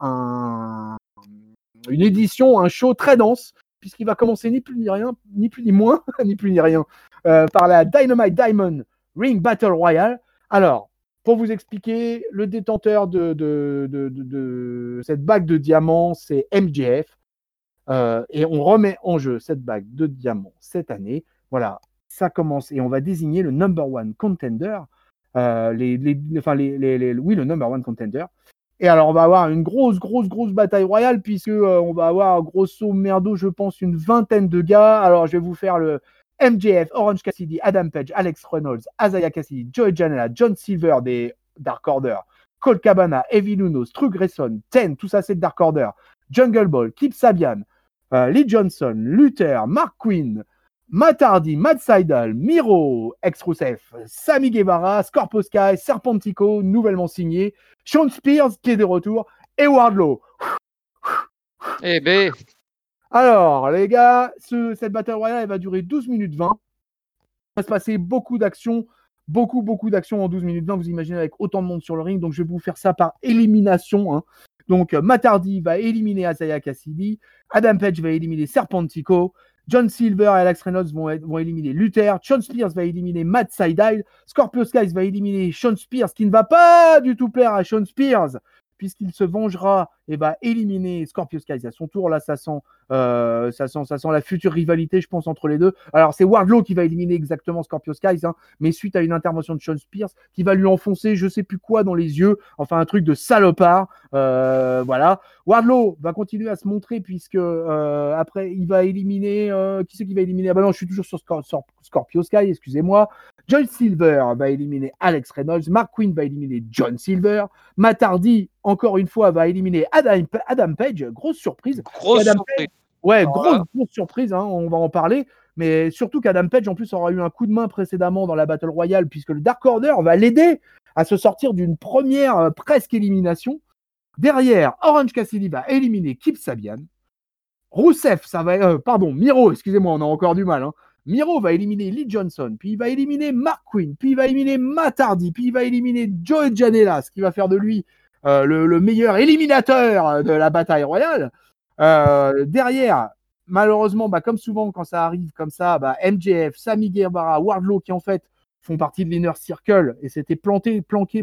une édition, un show très dense puisqu'il va commencer ni plus ni rien, ni plus ni moins, ni plus ni rien, par la Dynamite Diamond Ring Battle Royale. Alors, pour vous expliquer, le détenteur de cette bague de diamants, c'est MJF. Et on remet en jeu cette bague de diamants cette année. Voilà. ça commence et on va désigner le number one contender. Le number one contender. Et alors, on va avoir une grosse bataille royale, puisque on va avoir, grosso merdo, je pense, une vingtaine de gars. Alors, je vais vous faire le MJF, Orange Cassidy, Adam Page, Alex Reynolds, Isaiah Cassidy, Joey Janela, John Silver des Dark Order, Colt Cabana, Evil Uno, Stu Grayson, Ten, tout ça c'est de Dark Order, Jungle Boy, Kip Sabian, Lee Johnson, Luther, Mark Quinn, Matt Hardy, Matt Sydal, Miro, ex-Rusev, Sammy Guevara, Scorpio Sky, Serpentico, nouvellement signé, Sean Spears qui est de retour, et Wardlow. Eh ben, Alors, les gars, cette Battle Royale, elle va durer 12 minutes 20. Il va se passer beaucoup d'actions, beaucoup d'actions en 12 minutes 20. Vous imaginez avec autant de monde sur le ring. Donc, je vais vous faire ça par élimination. Hein. Donc, Matt Hardy va éliminer Isaiah Cassidy. Adam Page va éliminer Serpentico. John Silver et Alex Reynolds vont éliminer Luther. Sean Spears va éliminer Matt Sydal. Scorpio Skies va éliminer Sean Spears, qui ne va pas du tout plaire à Sean Spears, puisqu'il se vengera et va éliminer Scorpio Skies à son tour. Là, ça sent la future rivalité, je pense, entre les deux. Alors, c'est Wardlow qui va éliminer exactement Scorpio Skies, hein, mais suite à une intervention de Sean Spears, qui va lui enfoncer je sais plus quoi dans les yeux, enfin un truc de salopard. Voilà. Wardlow va continuer à se montrer, puisque après, il va éliminer... qui c'est qui va éliminer? Ah bah non, je suis toujours sur Scorpio Sky, excusez-moi. John Silver va éliminer Alex Reynolds. Mark Quinn va éliminer John Silver. Matt Hardy, encore une fois, va éliminer Adam Page. Grosse surprise. grosse surprise. Page, ouais, grosse surprise, hein, on va en parler. Mais surtout qu'Adam Page, en plus, aura eu un coup de main précédemment dans la Battle Royale, puisque le Dark Order va l'aider à se sortir d'une première presque élimination. Derrière, Orange Cassidy va éliminer Kip Sabian. Rusev, Miro, excusez-moi, on a encore du mal. Hein. Miro va éliminer Lee Johnson, puis il va éliminer Mark Quinn, puis il va éliminer Matt Hardy, puis il va éliminer Joey Janela, ce qui va faire de lui le meilleur éliminateur de la bataille royale. Derrière, malheureusement, comme souvent quand ça arrive comme ça, MJF, Sammy Guevara, Wardlow, qui en fait font partie de l'Inner Circle et s'étaient planqués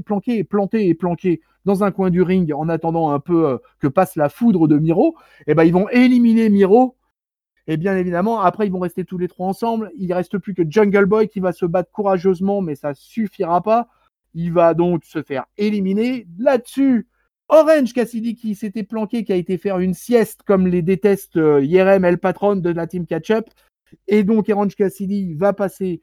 dans un coin du ring en attendant un peu que passe la foudre de Miro, et ils vont éliminer Miro. Et bien évidemment, après, ils vont rester tous les trois ensemble. Il ne reste plus que Jungle Boy qui va se battre courageusement, mais ça ne suffira pas. Il va donc se faire éliminer. Là-dessus, Orange Cassidy qui s'était planqué, qui a été faire une sieste comme les déteste Yerem El Patron de la team Catch-Up. Et donc, Orange Cassidy va passer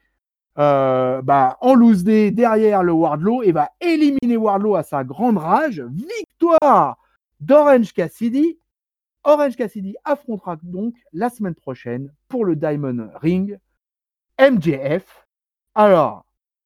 en loose day derrière le Wardlow et va éliminer Wardlow à sa grande rage. Victoire d'Orange Cassidy. Orange Cassidy affrontera donc la semaine prochaine pour le Diamond Ring MJF. Alors,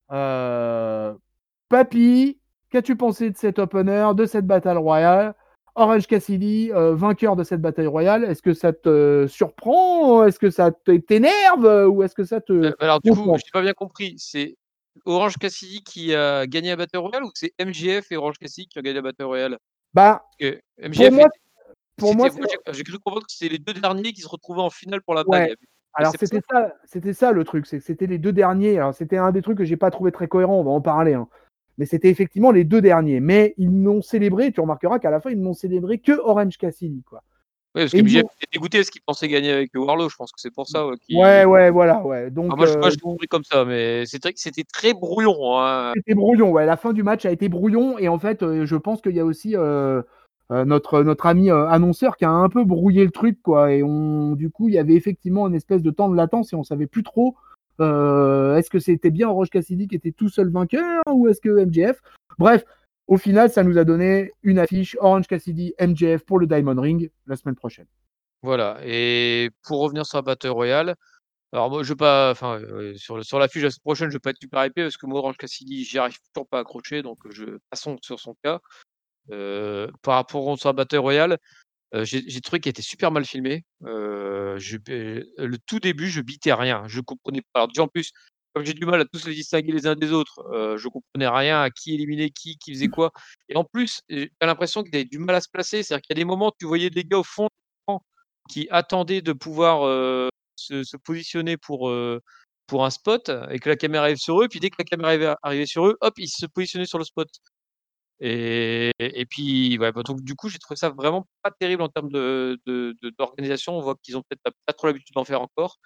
Papy, qu'as-tu pensé de cet opener, de cette Battle Royale? Orange Cassidy, vainqueur de cette bataille royale, est-ce que ça te surprend? Est-ce que ça t'énerve? Ou est-ce que ça te... Alors, du coup, je n'ai pas bien compris. C'est Orange Cassidy qui a gagné la Battle Royale ou c'est MJF et Orange Cassidy qui ont gagné la Battle Royale? Parce que MJF pour moi, j'ai cru comprendre que c'était les deux derniers qui se retrouvaient en finale pour la bague. Ouais. Alors, c'était ça le truc, c'est que c'était les deux derniers. Alors, c'était un des trucs que j'ai pas trouvé très cohérent, on va en parler. Hein. Mais c'était effectivement les deux derniers. Mais ils n'ont célébré, tu remarqueras qu'à la fin, ils n'ont célébré que Orange Cassidy, quoi. Oui, parce que MJF était dégoûté parce qu'il pensait gagner avec Wardlow, je pense que c'est pour ça. Ouais. Donc, moi, j'ai compris comme ça, mais c'était très brouillon. Hein. C'était brouillon, ouais. La fin du match a été brouillon, et en fait, je pense qu'il y a aussi notre ami annonceur qui a un peu brouillé le truc, quoi. Et du coup, il y avait effectivement une espèce de temps de latence et on savait plus trop est-ce que c'était bien Orange Cassidy qui était tout seul vainqueur ou est-ce que MJF. Bref, au final, ça nous a donné une affiche Orange Cassidy MJF pour le Diamond Ring la semaine prochaine. Voilà. Et pour revenir sur la Battle Royale, alors moi, je vais pas, sur l'affiche de la semaine prochaine, je vais pas être super hypé parce que moi, Orange Cassidy, j'y arrive toujours pas à accrocher, donc passons sur son cas. Par rapport à la Battle Royale, j'ai trouvé qu'il était super mal filmé. Le tout début, je bitais rien, je comprenais pas. Alors déjà, en plus, comme j'ai du mal à tous les distinguer les uns des autres, je comprenais rien à qui éliminait qui faisait quoi. Et en plus, j'ai l'impression qu'il avait du mal à se placer. C'est-à-dire qu'il y a des moments, tu voyais des gars au fond qui attendaient de pouvoir se positionner pour un spot et que la caméra arrive sur eux. Puis dès que la caméra arrivait sur eux, hop, ils se positionnaient sur le spot. Et puis, donc du coup, j'ai trouvé ça vraiment pas terrible en termes d'organisation. On voit qu'ils ont peut-être pas trop l'habitude d'en faire encore.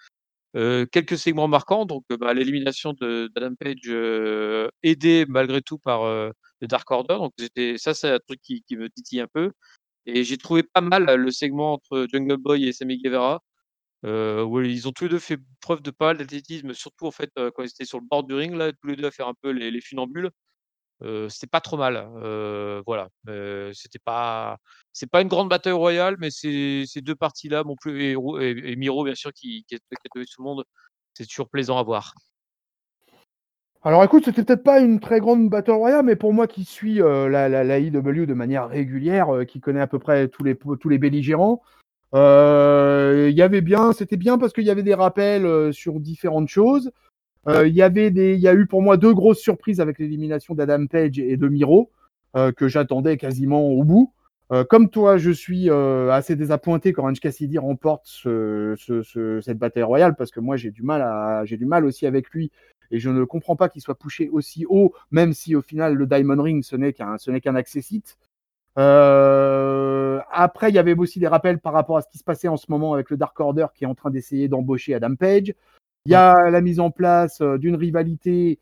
Quelques segments marquants, donc l'élimination d'Adam Page, aidé malgré tout par, le Dark Order, donc c'est un truc qui me titille un peu et j'ai trouvé pas mal le segment entre Jungle Boy et Sammy Guevara, où ils ont tous les 2 fait preuve de pas mal d'athlétisme, surtout en fait, quand ils étaient sur le bord du ring là, tous les 2 à faire un peu les funambules. C'était pas trop mal, voilà, c'est pas une grande bataille royale, mais ces 2 parties-là m'ont plu et Miro bien sûr qui a tué tout le monde, c'est toujours plaisant à voir. Alors écoute, c'était peut-être pas une très grande battle royale, mais pour moi qui suis la IW de manière régulière, qui connaît à peu près tous les belligérants, c'était bien parce qu'il y avait des rappels sur différentes choses. Il y a eu pour moi 2 grosses surprises avec l'élimination d'Adam Page et de Miro, que j'attendais quasiment au bout. Comme toi, je suis assez désappointé quand Orange Cassidy remporte cette bataille royale parce que moi j'ai du mal aussi avec lui et je ne comprends pas qu'il soit poussé aussi haut, même si au final le Diamond Ring ce n'est qu'un accessite. Après, il y avait aussi des rappels par rapport à ce qui se passait en ce moment avec le Dark Order qui est en train d'essayer d'embaucher Adam Page. Il y a la mise en place d'une rivalité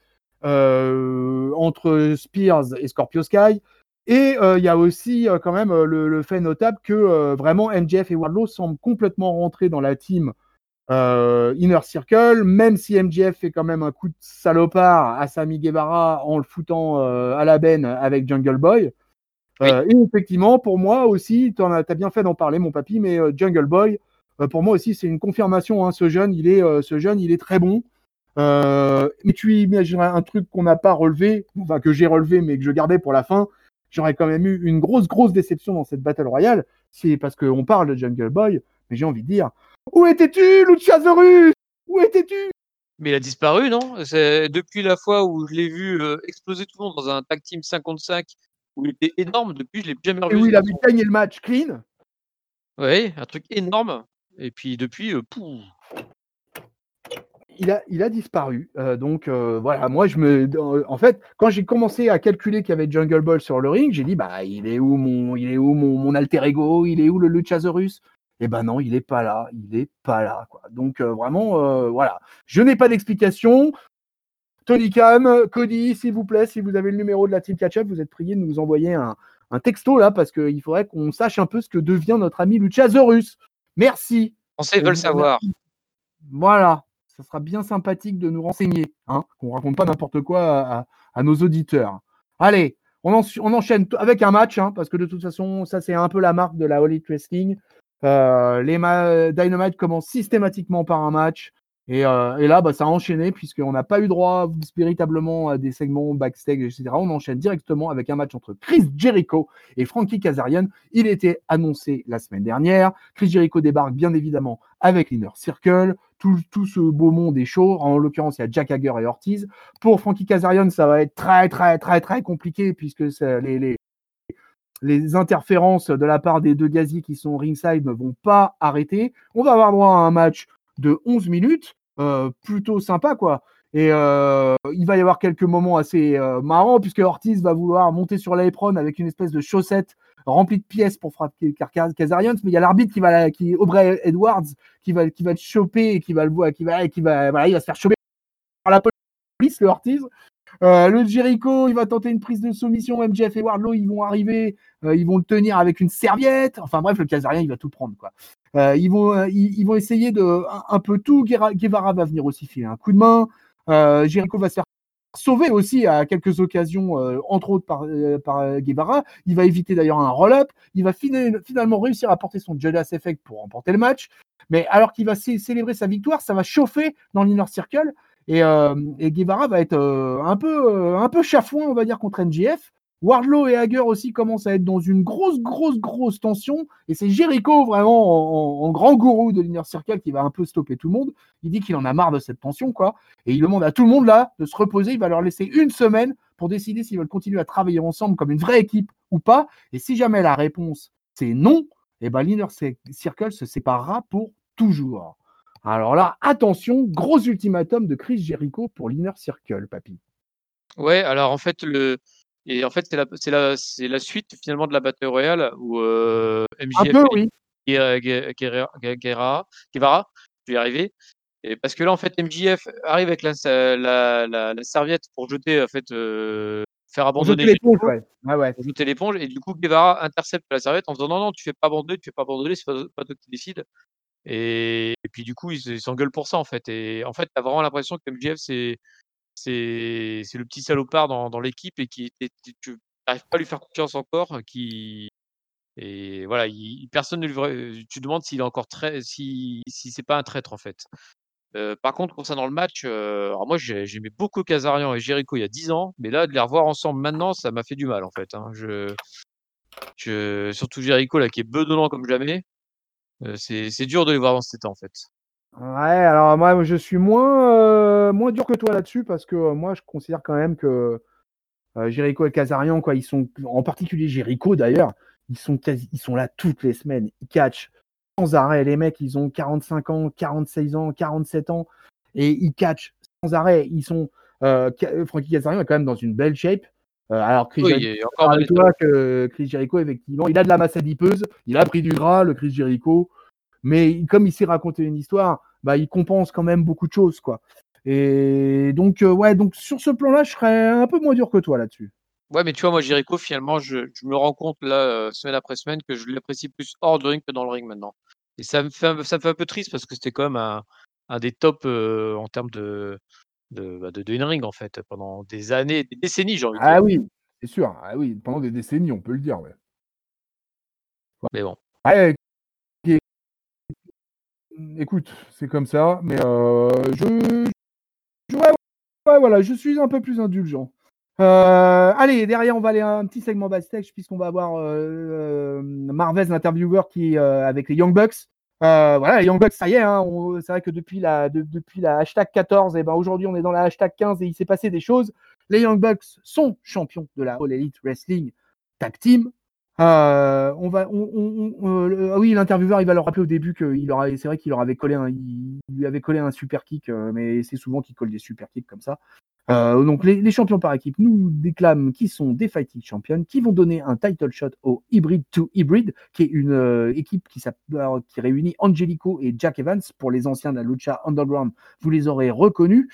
entre Spears et Scorpio Sky. Et il y a aussi quand même le fait notable que vraiment MJF et Wardlow semblent complètement rentrer dans la team Inner Circle, même si MJF fait quand même un coup de salopard à Sammy Guevara en le foutant à la benne avec Jungle Boy. Oui. Et effectivement, pour moi aussi, t'as bien fait d'en parler, mon papy, mais Jungle Boy, pour moi aussi, c'est une confirmation. Hein, ce jeune, il est très bon. Mais tu imaginerais un truc qu'on n'a pas relevé, enfin que j'ai relevé, mais que je gardais pour la fin. J'aurais quand même eu une grosse déception dans cette Battle Royale. C'est parce qu'on parle de Jungle Boy, mais j'ai envie de dire, où étais-tu, Luchasaurus? Où étais-tu? Mais il a disparu, non? C'est depuis la fois où je l'ai vu, exploser tout le monde dans un tag team 5 contre 5 où il était énorme, depuis je l'ai plus jamais Et revu où ce il avait garçon. gagné le match clean. Ouais, un truc énorme et puis depuis, pouf! Il a disparu. Donc voilà, moi en fait, quand j'ai commencé à calculer qu'il y avait Jungle Boy sur le ring, j'ai dit bah il est où mon alter ego, il est où le Luchasaurus? Et ben non, il est pas là, quoi. Donc vraiment voilà, je n'ai pas d'explication. Tony Khan, Cody, s'il vous plaît, si vous avez le numéro de la Team Catch-Up, vous êtes prié de nous envoyer un texto là parce qu'il faudrait qu'on sache un peu ce que devient notre ami Luchasaurus. Merci. Français Je veulent vous savoir. remercie. Voilà, ça sera bien sympathique de nous renseigner, hein, qu'on raconte pas n'importe quoi à nos auditeurs. Allez, on enchaîne avec un match, hein, parce que de toute façon, ça c'est un peu la marque de la All Elite Wrestling. Dynamite commence systématiquement par un match. Et là, bah, ça a enchaîné puisqu'on n'a pas eu droit véritablement à des segments backstage, etc. On enchaîne directement avec un match entre Chris Jericho et Frankie Kazarian. Il était annoncé la semaine dernière. Chris Jericho débarque bien évidemment avec l'Inner Circle. Tout ce beau monde est chaud. En l'occurrence, il y a Jack Hager et Ortiz. Pour Frankie Kazarian, ça va être très compliqué puisque les interférences de la part des deux gaziers qui sont ringside ne vont pas arrêter. On va avoir droit à un match de 11 minutes, plutôt sympa, quoi. Et il va y avoir quelques moments assez marrants, puisque Ortiz va vouloir monter sur l'apron avec une espèce de chaussette remplie de pièces pour frapper Kazarian, mais il y a l'arbitre Aubrey Edwards, qui va le choper et il va se faire choper par la police, le Ortiz. Le Jericho, il va tenter une prise de soumission. MJF et Wardlow, ils vont arriver, ils vont le tenir avec une serviette. Enfin bref, le Kazarian, il va tout prendre, quoi. Ils vont essayer de un peu tout. Guevara va venir aussi filer un coup de main. Jericho va se faire sauver aussi à quelques occasions, entre autres par Guevara. Il va éviter d'ailleurs un roll-up. Il va finalement réussir à porter son Judas Effect pour remporter le match. Mais alors qu'il va célébrer sa victoire, ça va chauffer dans l'Inner Circle. Et Guevara va être un peu chafouin, on va dire, contre MJF. Wardlow et Hager aussi commencent à être dans une grosse tension. Et c'est Jericho, vraiment, en grand gourou de l'Inner Circle, qui va un peu stopper tout le monde. Il dit qu'il en a marre de cette tension, quoi. Et il demande à tout le monde, là, de se reposer. Il va leur laisser une semaine pour décider s'ils veulent continuer à travailler ensemble comme une vraie équipe ou pas. Et si jamais la réponse, c'est non, et ben l'Inner Circle se séparera pour toujours. Alors là, attention, gros ultimatum de Chris Jericho pour l'Inner Circle, papy. Ouais, alors en fait c'est la suite finalement de la Battle Royale où, Un MJF peu, oui. et Guevara, je vais y arriver Et parce que là, en fait, MJF arrive avec la serviette pour jeter, en fait, faire Pour abandonner jeter l'éponge, Jericho, ouais. Ouais, ouais. pour jeter l'éponge et du coup, Guevara intercepte la serviette en disant: «Non, non, tu fais pas abandonner, c'est pas toi qui décides» et puis du coup, ils s'engueulent pour ça, en fait et en fait, tu as vraiment l'impression que MJF, c'est le petit salopard dans l'équipe et qui tu arrives pas à lui faire confiance encore, qui et voilà, personne ne lui tu te demandes s'il est encore si c'est pas un traître, en fait. Par contre, concernant le match, alors moi j'aimais beaucoup Kazarian et Jericho il y a 10 ans, mais là de les revoir ensemble maintenant, ça m'a fait du mal en fait, hein. Surtout Jericho là qui est bedonnant comme jamais, c'est dur de les voir dans cet état en fait. Ouais, alors moi, je suis moins dur que toi là-dessus parce que moi, je considère quand même que Jericho et Kazarian, quoi, ils sont, en particulier Jericho d'ailleurs, ils sont là toutes les semaines. Ils catchent sans arrêt. Les mecs, ils ont 45 ans, 46 ans, 47 ans et ils catchent sans arrêt. Frankie Kazarian est quand même dans une belle shape. Alors Chris Oui, Jericho, il est je suis encore d'accord bon avec état. toi que Chris Jericho, effectivement, il a de la masse adipeuse, il a pris du gras, le Chris Jericho, mais comme il sait raconter une histoire, bah, il compense quand même beaucoup de choses, quoi. Et donc, ouais, donc sur ce plan-là, je serais un peu moins dur que toi là-dessus. Ouais, mais tu vois, moi Jericho finalement, je me rends compte là, semaine après semaine que je l'apprécie plus hors du ring que dans le ring maintenant et ça me fait un peu triste parce que c'était quand même un des tops, en termes de in-ring en fait, pendant des années, des décennies, j'ai envie de dire. Ah oui, c'est sûr. Ah oui, pendant des décennies, on peut le dire, ouais. Mais bon. Ouais, et écoute, c'est comme ça, mais ouais, ouais, voilà, je suis un peu plus indulgent. Allez, derrière, on va aller à un petit segment backstage puisqu'on va avoir Marvez, l'intervieweur, qui est avec les Young Bucks. Voilà, les Young Bucks, ça y est, hein, c'est vrai que depuis la hashtag 14, et ben aujourd'hui, on est dans la hashtag 15 et il s'est passé des choses. Les Young Bucks sont champions de la All Elite Wrestling Tag Team. Oui, l'intervieweur, il va leur rappeler au début c'est vrai qu'il leur avait collé il lui avait collé un super kick, mais c'est souvent qu'il colle des super kicks comme ça. Donc les champions par équipe nous déclament qui sont des Fighting Champions, qui vont donner un title shot au Hybrid to Hybrid, qui est une équipe qui réunit Angelico et Jack Evans. Pour les anciens de la Lucha Underground, vous les aurez reconnus.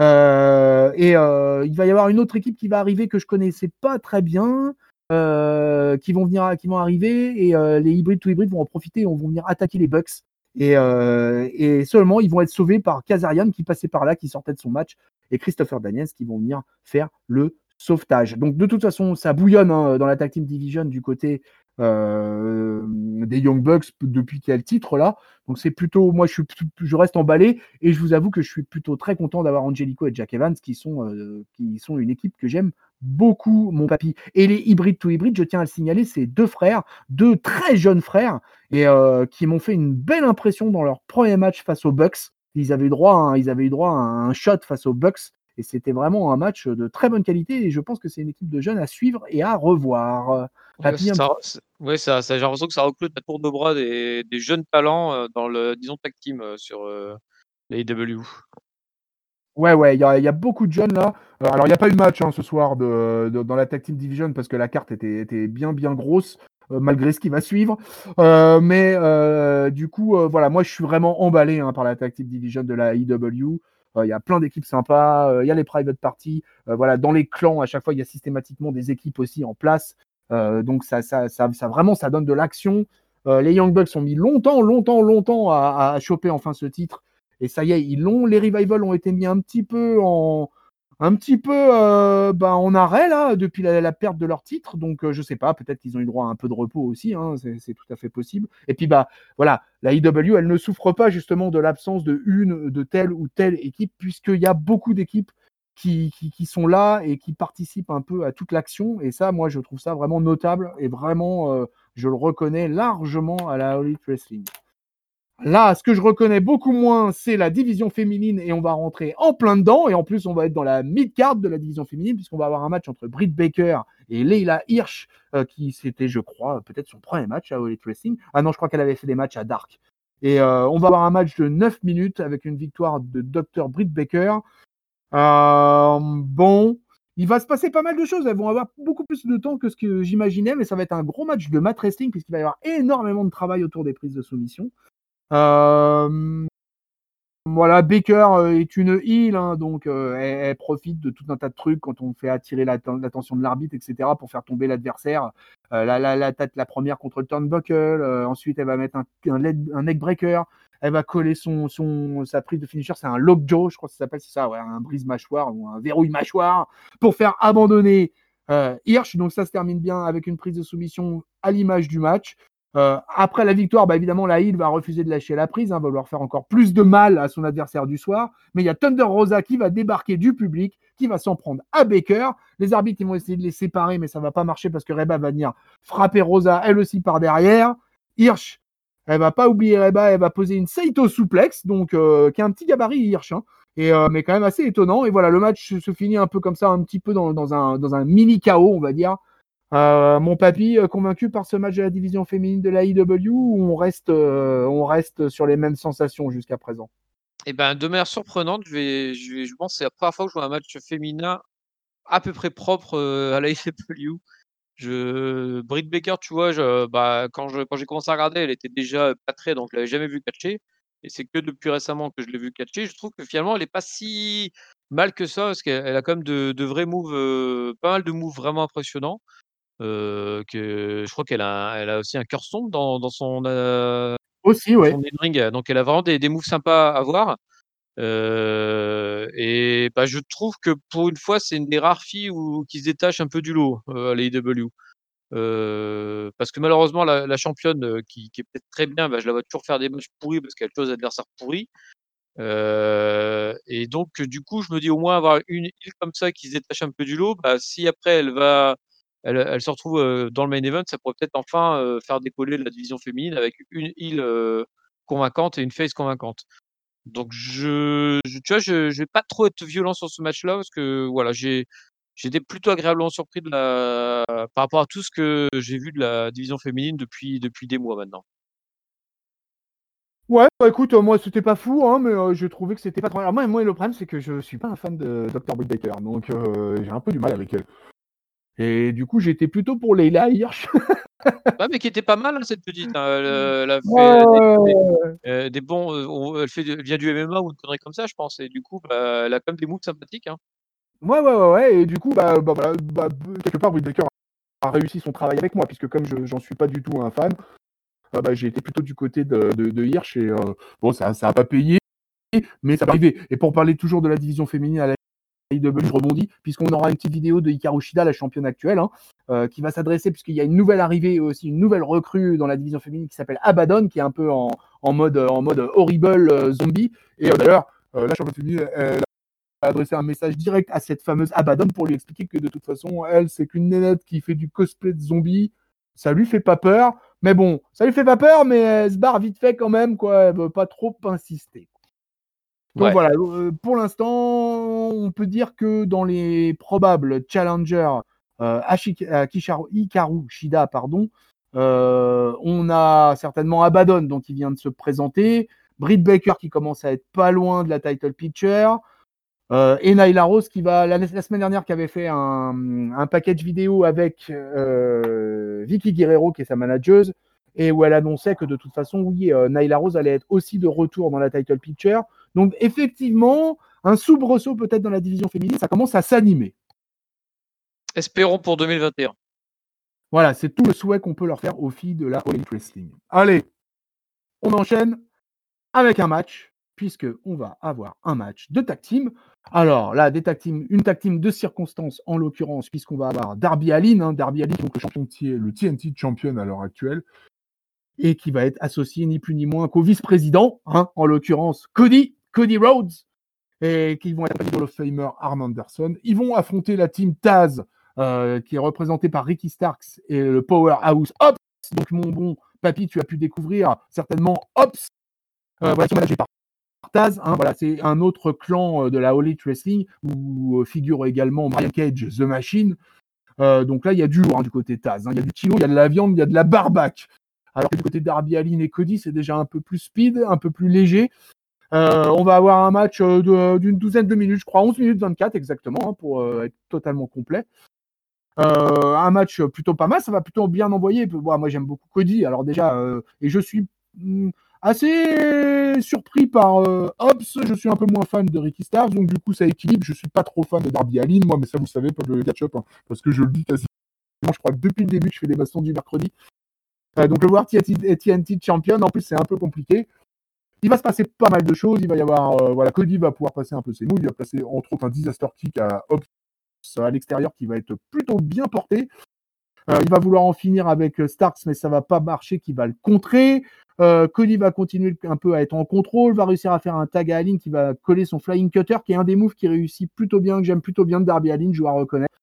Il va y avoir une autre équipe qui va arriver que je connaissais pas très bien, qui vont arriver, et les Hybrid to Hybrid vont en profiter et vont venir attaquer les Bucks. Et seulement ils vont être sauvés par Kazarian qui passait par là, qui sortait de son match, et Christopher Daniels qui vont venir faire le sauvetage. Donc de toute façon, ça bouillonne, hein, dans la Tag Team Division du côté des Young Bucks depuis qu'il y a le titre là. Donc c'est plutôt, moi je reste emballé et je vous avoue que je suis plutôt très content d'avoir Angelico et Jack Evans qui sont une équipe que j'aime beaucoup, mon papy. Et les Hybrid to Hybrid, je tiens à le signaler, c'est deux frères, deux très jeunes frères, et qui m'ont fait une belle impression dans leur premier match face aux Bucks. Ils avaient eu droit à un shot face aux Bucks, et c'était vraiment un match de très bonne qualité, et je pense que c'est une équipe de jeunes à suivre et à revoir. Ouais, Papy, j'ai l'impression que ça recrute à tour de bras des jeunes talents, dans le disons tag team, sur, la AEW. ouais, il y a beaucoup de jeunes là. Alors, il n'y a pas eu de match, hein, ce soir dans la Tag Team Division parce que la carte était bien, bien grosse, malgré ce qui va suivre. Du coup, voilà, moi, je suis vraiment emballé, hein, par la Tag Team Division de la AEW. Il y a plein d'équipes sympas, il y a les private parties. Voilà, dans les clans, à chaque fois, il y a systématiquement des équipes aussi en place. Donc, vraiment, ça donne de l'action. Les Young Bucks ont mis longtemps à choper enfin ce titre. Et ça y est, les revivals ont été mis un petit peu en arrêt là depuis la perte de leur titre. Donc je sais pas, peut-être qu'ils ont eu droit à un peu de repos aussi, hein, c'est tout à fait possible. Et puis voilà, la IW, elle ne souffre pas justement de l'absence de telle ou telle équipe, puisqu'il y a beaucoup d'équipes qui sont là et qui participent un peu à toute l'action. Et ça, moi, je trouve ça vraiment notable et vraiment, je le reconnais largement à la All Elite Wrestling. Là, ce que je reconnais beaucoup moins, c'est la division féminine, et on va rentrer en plein dedans. Et en plus, on va être dans la mid-card de la division féminine, puisqu'on va avoir un match entre Britt Baker et Leila Hirsch, qui c'était, je crois, peut-être son premier match à All Elite Wrestling. Ah non, je crois qu'elle avait fait des matchs à Dark. Et on va avoir un match de 9 minutes avec une victoire de Dr. Britt Baker. Bon, il va se passer pas mal de choses. Elles vont avoir beaucoup plus de temps que ce que j'imaginais, mais ça va être un gros match de mat wrestling, puisqu'il va y avoir énormément de travail autour des prises de soumission. Voilà, Baker est une heel, hein, donc elle profite de tout un tas de trucs quand on fait attirer l'attention de l'arbitre, etc., pour faire tomber l'adversaire. La tête, la première contre le turnbuckle, ensuite elle va mettre un neck breaker, elle va coller sa prise de finisher, c'est un lockjaw, je crois que ça s'appelle, c'est ça, ouais, un brise-mâchoire ou un verrouille-mâchoire, pour faire abandonner Hirsch. Donc ça se termine bien avec une prise de soumission à l'image du match. Après la victoire, évidemment, la heel va refuser de lâcher la prise, va vouloir faire encore plus de mal à son adversaire du soir. Mais il y a Thunder Rosa qui va débarquer du public, qui va s'en prendre à Baker. Les arbitres ils vont essayer de les séparer, mais ça ne va pas marcher parce que Reba va venir frapper Rosa, elle aussi, par derrière. Hirsch, elle va pas oublier Reba, elle va poser une Saito souplex, donc qui a un petit gabarit Hirsch, hein, mais quand même assez étonnant. Et voilà, le match se finit un peu comme ça, un petit peu dans un mini chaos, on va dire. Mon papy, convaincu par ce match de la division féminine de la IW, ou on reste sur les mêmes sensations jusqu'à présent? Et de manière surprenante, je pense que c'est la première fois que je vois un match féminin à peu près propre à la IW. Britt Baker, tu vois, quand j'ai commencé à regarder, elle était déjà pas très, donc je l'avais jamais vu catcher. Et c'est que depuis récemment que je l'ai vu catcher. Je trouve que finalement, elle est pas si mal que ça, parce qu'elle a quand même de vrais moves, pas mal de moves vraiment impressionnants. Que je crois elle a aussi un cœur sombre dans Aussi, ouais. son in-ring, donc elle a vraiment des moves sympas à voir. Je trouve que pour une fois, c'est une des rares filles qui se détache un peu du lot, à l'AEW. Parce que malheureusement, la championne, qui est peut-être très bien, je la vois toujours faire des matchs pourris parce qu'elle a toujours des adversaires pourris. Et donc, du coup, je me dis au moins avoir une heel comme ça qui se détache un peu du lot, si après elle se retrouve dans le main event, ça pourrait peut-être enfin faire décoller la division féminine avec une heel convaincante et une face convaincante. Donc tu vois, je vais pas trop être violent sur ce match-là parce que voilà, j'ai été plutôt agréablement surpris par rapport à tout ce que j'ai vu de la division féminine depuis des mois maintenant. Ouais, écoute, moi c'était pas fou, hein, mais je trouvais que c'était pas trop. Alors moi, le problème c'est que je suis pas un fan de Dr. Britt Baker, donc j'ai un peu du mal avec elle. Et du coup, j'étais plutôt pour Leila Hirsch. Ouais, mais qui était pas mal, hein, cette petite, hein, elle a fait Ouais, des bons, elle vient du MMA ou une connerie comme ça, je pense, et du coup, elle a quand même des moves sympathiques, hein. ouais. Et du coup, voilà, quelque part, Britt Baker a réussi son travail avec moi, puisque comme j'en suis pas du tout un fan, j'ai été plutôt du côté de Hirsch. Et bon, ça a pas payé, mais ça va arriver. Et pour parler toujours de la division féminine à la AEW, je rebondis, puisqu'on aura une petite vidéo de Hikaru Shida, la championne actuelle, qui va s'adresser, puisqu'il y a une nouvelle arrivée et aussi une nouvelle recrue dans la division féminine qui s'appelle Abaddon, qui est un peu en mode horrible zombie. Et d'ailleurs, la championne féminine, elle a adressé un message direct à cette fameuse Abaddon pour lui expliquer que de toute façon, elle, c'est qu'une nénette qui fait du cosplay de zombie. Ça lui fait pas peur, mais bon, ça lui fait pas peur, mais elle se barre vite fait quand même, quoi. Elle veut pas trop insister. Donc Ouais. voilà, pour l'instant, on peut dire que dans les probables challengers Hikaru Shida, pardon, on a certainement Abaddon, donc il vient de se présenter, Britt Baker qui commence à être pas loin de la title picture, et Nyla Rose qui va la semaine dernière qui avait fait un package vidéo avec Vicky Guerrero qui est sa manageuse, et où elle annonçait que de toute façon, oui, Nyla Rose allait être aussi de retour dans la title picture. Donc effectivement, un soubresaut peut-être dans la division féminine, ça commence à s'animer. Espérons pour 2021. Voilà, c'est tout le souhait qu'on peut leur faire aux filles de la All Elite Wrestling. Allez, on enchaîne avec un match, puisqu'on va avoir un match de tag team. Alors là, une tag team de circonstance en l'occurrence, puisqu'on va avoir Darby Allin, Darby Allin, donc le TNT champion à l'heure actuelle, et qui va être associé ni plus ni moins qu'au vice-président, en l'occurrence Cody Rhodes, et qui vont être accompagnés de Hall of Famer Arn Anderson. Ils vont affronter la team Taz, qui est représentée par Ricky Starks et le Powerhouse Ops. Donc mon bon papy, tu as pu découvrir certainement Ops, voilà, qui est managé par Taz, voilà, c'est un autre clan de la All Elite Wrestling où figure également Brian Cage, The Machine. Donc là, il y a du lourd du côté Taz. Il y a du kilo, il y a de la viande, il y a de la barbaque. Alors que du côté Darby Allin et Cody, c'est déjà un peu plus speed, un peu plus léger. On va avoir un match d'une douzaine de minutes, je crois, 11 minutes 24 exactement, pour être totalement complet. Un match plutôt pas mal, ça va plutôt bien envoyer. Moi, j'aime beaucoup Cody. Alors déjà, et je suis Assez surpris par Hobbs. Je suis un peu moins fan de Ricky Starks, donc du coup ça équilibre. Je suis pas trop fan de Darby Allin, moi, mais ça vous savez, pas le catch-up, hein, parce que je le dis quasiment, je crois, depuis le début que je fais des bastons du mercredi. Donc le voir TNT champion, en plus c'est un peu compliqué. Il va se passer pas mal de choses. Il va y avoir, Cody va pouvoir passer un peu ses moves. Il va placer entre autres un disaster kick à Hobbs à l'extérieur qui va être plutôt bien porté. Il va vouloir en finir avec Starks, mais ça va pas marcher, qui va le contrer. Cody va continuer un peu à être en contrôle, va réussir à faire un tag à Allin qui va coller son flying cutter, qui est un des moves qui réussit plutôt bien, que j'aime plutôt bien de Darby Allin, je dois reconnaître.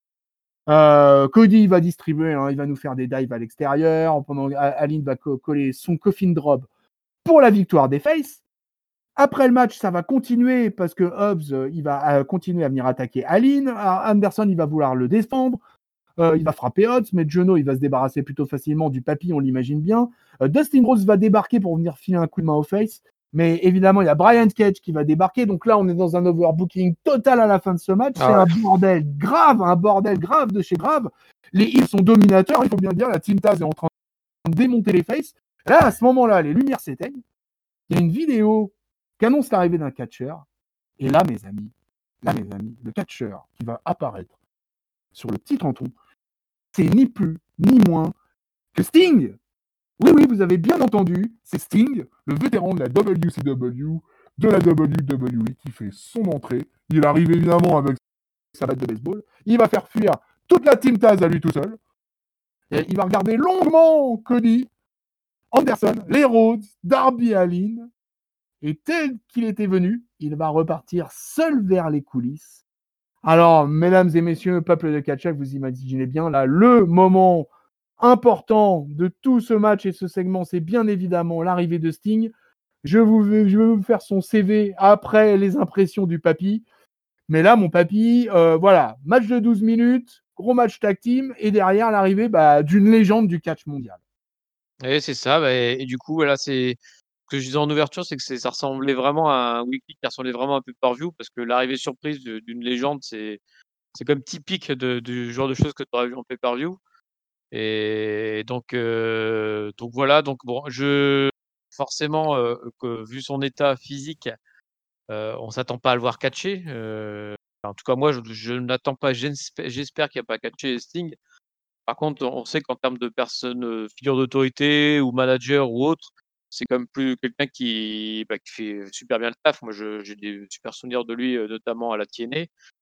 Cody va distribuer, il va nous faire des dives à l'extérieur, pendant Allin va coller son coffin drop pour la victoire des Faces. Après le match, ça va continuer parce que Hobbs, il va continuer à venir attaquer Allin. Anderson, il va vouloir le défendre. Il va frapper Hobbs, mais Jono, il va se débarrasser plutôt facilement du papy, on l'imagine bien. Dustin Rhodes va débarquer pour venir filer un coup de main aux Face. Mais évidemment, il y a Brian Cage qui va débarquer. Donc là, on est dans un overbooking total à la fin de ce match. C'est un bordel grave de chez grave. Les Heels sont dominateurs, il faut bien dire. La Team Taz est en train de démonter les Faces. Là, à ce moment-là, les lumières s'éteignent. Il y a une vidéo qui annonce l'arrivée d'un catcheur. Et là, mes amis, le catcheur qui va apparaître sur le petit tronton, c'est ni plus ni moins que Sting. Oui, vous avez bien entendu, c'est Sting, le vétéran de la WCW, de la WWE, qui fait son entrée. Il arrive évidemment avec sa batte de baseball. Il va faire fuir toute la Team Taz à lui tout seul. Et il va regarder longuement Cody, Anderson, les Rhodes, Darby Allin. Et tel qu'il était venu, il va repartir seul vers les coulisses. Alors, mesdames et messieurs, peuple de catch-up, vous imaginez bien, là, le moment important de tout ce match et ce segment, c'est bien évidemment l'arrivée de Sting. Je vais vous faire son CV après les impressions du papy. Mais là, mon papy, match de 12 minutes, gros match tag team, et derrière l'arrivée d'une légende du catch mondial. Et c'est ça, et du coup, voilà, c'est ce que je disais en ouverture, c'est que ça ressemblait vraiment à un weekly qui ressemblait vraiment un peu pay-per-view, parce que l'arrivée surprise d'une légende, c'est comme typique du genre de choses que tu aurais vu en pay-per-view. Et donc voilà, donc bon, forcément, que vu son état physique, on s'attend pas à le voir catcher. En tout cas, moi, je n'attends pas, j'espère qu'il n'y a pas catché Sting. Par contre, on sait qu'en termes de personnes, figure d'autorité ou manager ou autre, c'est quand même plus quelqu'un qui fait super bien le taf. Moi, j'ai des super souvenirs de lui, notamment à la TNA,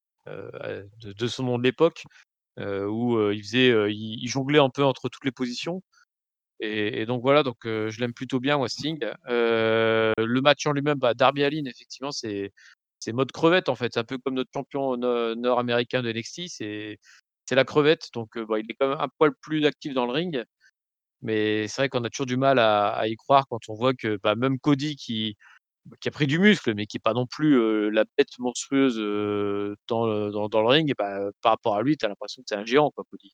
de son nom de l'époque, où il jonglait un peu entre toutes les positions. Et donc voilà, donc je l'aime plutôt bien, moi, Sting. Le match en lui-même, Darby Allin, effectivement, c'est mode crevette, en fait. C'est un peu comme notre champion nord-américain de NXT, c'est la crevette. Donc il est quand même un poil plus actif dans le ring. Mais c'est vrai qu'on a toujours du mal à y croire quand on voit que même Cody qui a pris du muscle, mais qui est pas non plus la bête monstrueuse dans le ring, et par rapport à lui, tu as l'impression que c'est un géant, quoi, Cody.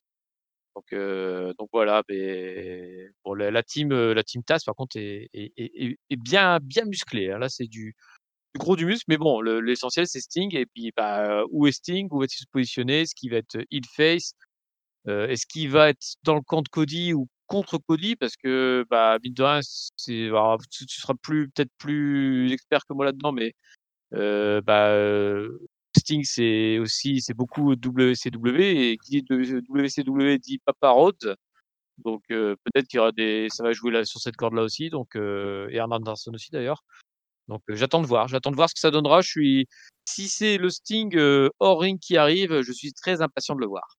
Donc voilà, bon, la team Taz, par contre, est bien musclée, hein. Là, c'est du gros du muscle, mais bon, l'essentiel, c'est Sting. Et puis, où est Sting? Où va-t-il se positionner? Est-ce qu'il va être heel face? Est-ce qu'il va être dans le camp de Cody ou contre Cody? Parce que, mine de rien, alors, tu seras peut-être plus expert que moi là-dedans, mais Sting, c'est beaucoup WCW, et qui dit WCW dit Papa Rhodes. Donc peut-être qu'il y aura ça va jouer là sur cette corde-là aussi, donc et Arn Anderson aussi d'ailleurs. Donc j'attends de voir ce que ça donnera. Si c'est le Sting hors ring qui arrive, je suis très impatient de le voir.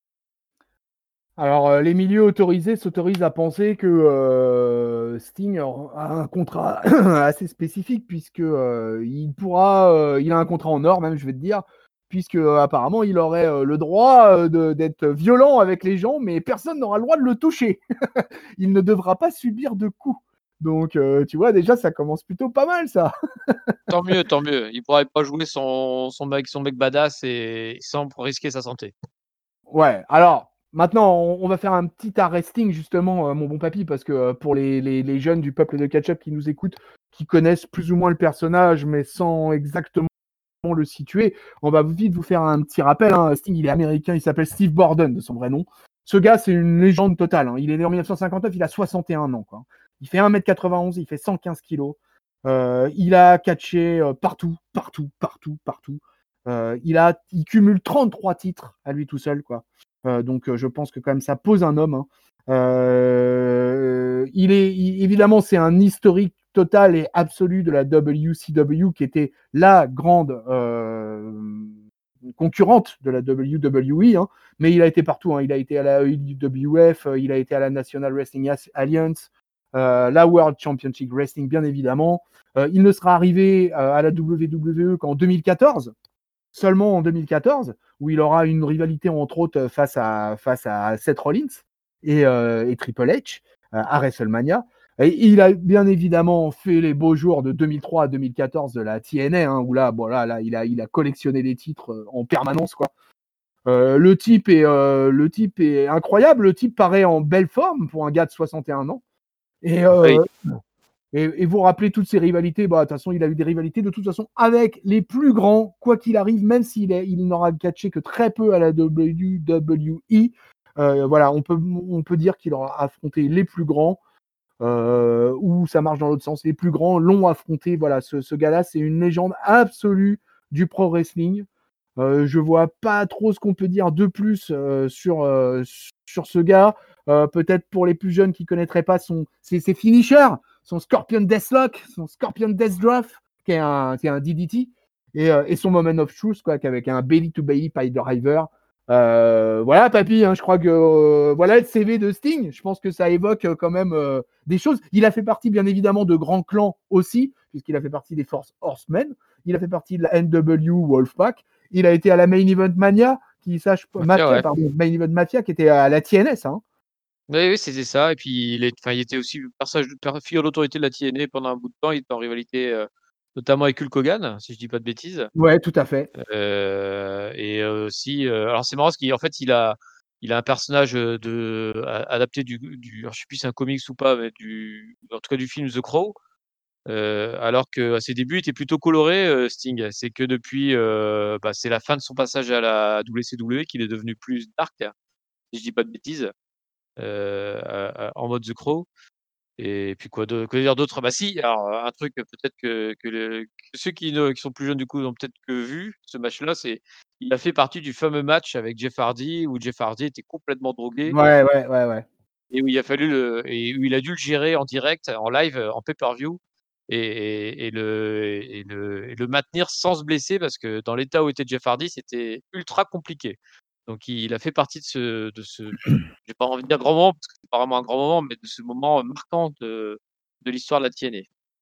Alors, les milieux autorisés s'autorisent à penser que Sting a un contrat assez spécifique, puisque il a un contrat en or, même, je vais te dire, puisque apparemment il aurait le droit d'être violent avec les gens, mais personne n'aura le droit de le toucher. Il ne devra pas subir de coups. Donc, tu vois, déjà, ça commence plutôt pas mal, ça. Tant mieux, tant mieux. Il pourrait pas jouer son mec badass et sans risquer sa santé. Ouais, alors maintenant on va faire un petit arresting justement, mon bon papy, parce que pour les jeunes du peuple de catch-up qui nous écoutent, qui connaissent plus ou moins le personnage mais sans exactement le situer, on va vite vous faire un petit rappel, hein. Sting, il est américain, il s'appelle Steve Borden de son vrai nom. Ce gars, c'est une légende totale, hein. Il est né en 1959, il a 61 ans, quoi. Il fait 1m91, il fait 115 kilos. Il a catché partout. Il cumule 33 titres à lui tout seul, quoi. Donc je pense que quand même ça pose un homme. Hein. Évidemment, c'est un historique total et absolu de la WCW qui était la grande concurrente de la WWE, hein, mais il a été partout. Hein. Il a été à la EWF, il a été à la National Wrestling Alliance, la World Championship Wrestling, bien évidemment. Il ne sera arrivé à la WWE qu'en 2014, seulement en 2014, où il aura une rivalité entre autres face à Seth Rollins et Triple H à WrestleMania. Et il a bien évidemment fait les beaux jours de 2003 à 2014 de la TNA, hein, où là, il a collectionné les titres en permanence, quoi. Le type est incroyable. Le type paraît en belle forme pour un gars de 61 ans. Et vous rappelez toutes ces rivalités. De toute façon, il a eu des rivalités de toute façon avec les plus grands, quoi qu'il arrive, même il n'aura catché que très peu à la WWE. Voilà, on peut dire qu'il aura affronté les plus grands. Ou ça marche dans l'autre sens. Les plus grands l'ont affronté. Voilà, ce gars-là, c'est une légende absolue du pro wrestling. Je vois pas trop ce qu'on peut dire de plus sur ce gars. Peut-être pour les plus jeunes qui connaîtraient pas ses finishers, son Scorpion Deathlock, son Scorpion Death Drop, qui est un DDT, et son Moment of Truth, quoi, avec un belly to belly pile driver. Voilà, papy, hein, je crois que voilà le CV de Sting. Je pense que ça évoque quand même des choses. Il a fait partie, bien évidemment, de grands clans aussi, puisqu'il a fait partie des Force Horsemen. Il a fait partie de la NW Wolfpack. Il a été à la Main Event Mania, Main Event Mafia, qui était à la TNS. Hein. Oui, c'était ça. Et puis, il était aussi figure d'autorité de la TNA pendant un bout de temps. Il était en rivalité, notamment avec Hulk Hogan, si je dis pas de bêtises. Ouais, tout à fait. Et aussi, alors c'est marrant parce qu'en fait, il a un personnage adapté alors je sais plus si c'est un comics ou pas, mais en tout cas du film The Crow. Alors qu'à ses débuts, il était plutôt coloré, Sting. C'est que depuis, c'est la fin de son passage à la WCW qu'il est devenu plus dark, si je dis pas de bêtises, en mode The Crow. Et puis quoi dire d'autre? Bah si, alors un truc peut-être que ceux qui sont plus jeunes du coup ont peut-être que vu ce match-là, c'est il a fait partie du fameux match avec Jeff Hardy où Jeff Hardy était complètement drogué Ouais. et où il a dû le gérer en direct, en live, en pay-per-view et le maintenir sans se blesser parce que dans l'état où était Jeff Hardy, c'était ultra compliqué. Donc il a fait partie de ce j'ai pas envie de dire grand moment parce que c'est pas vraiment un grand moment, mais de ce moment marquant de l'histoire de la TNA.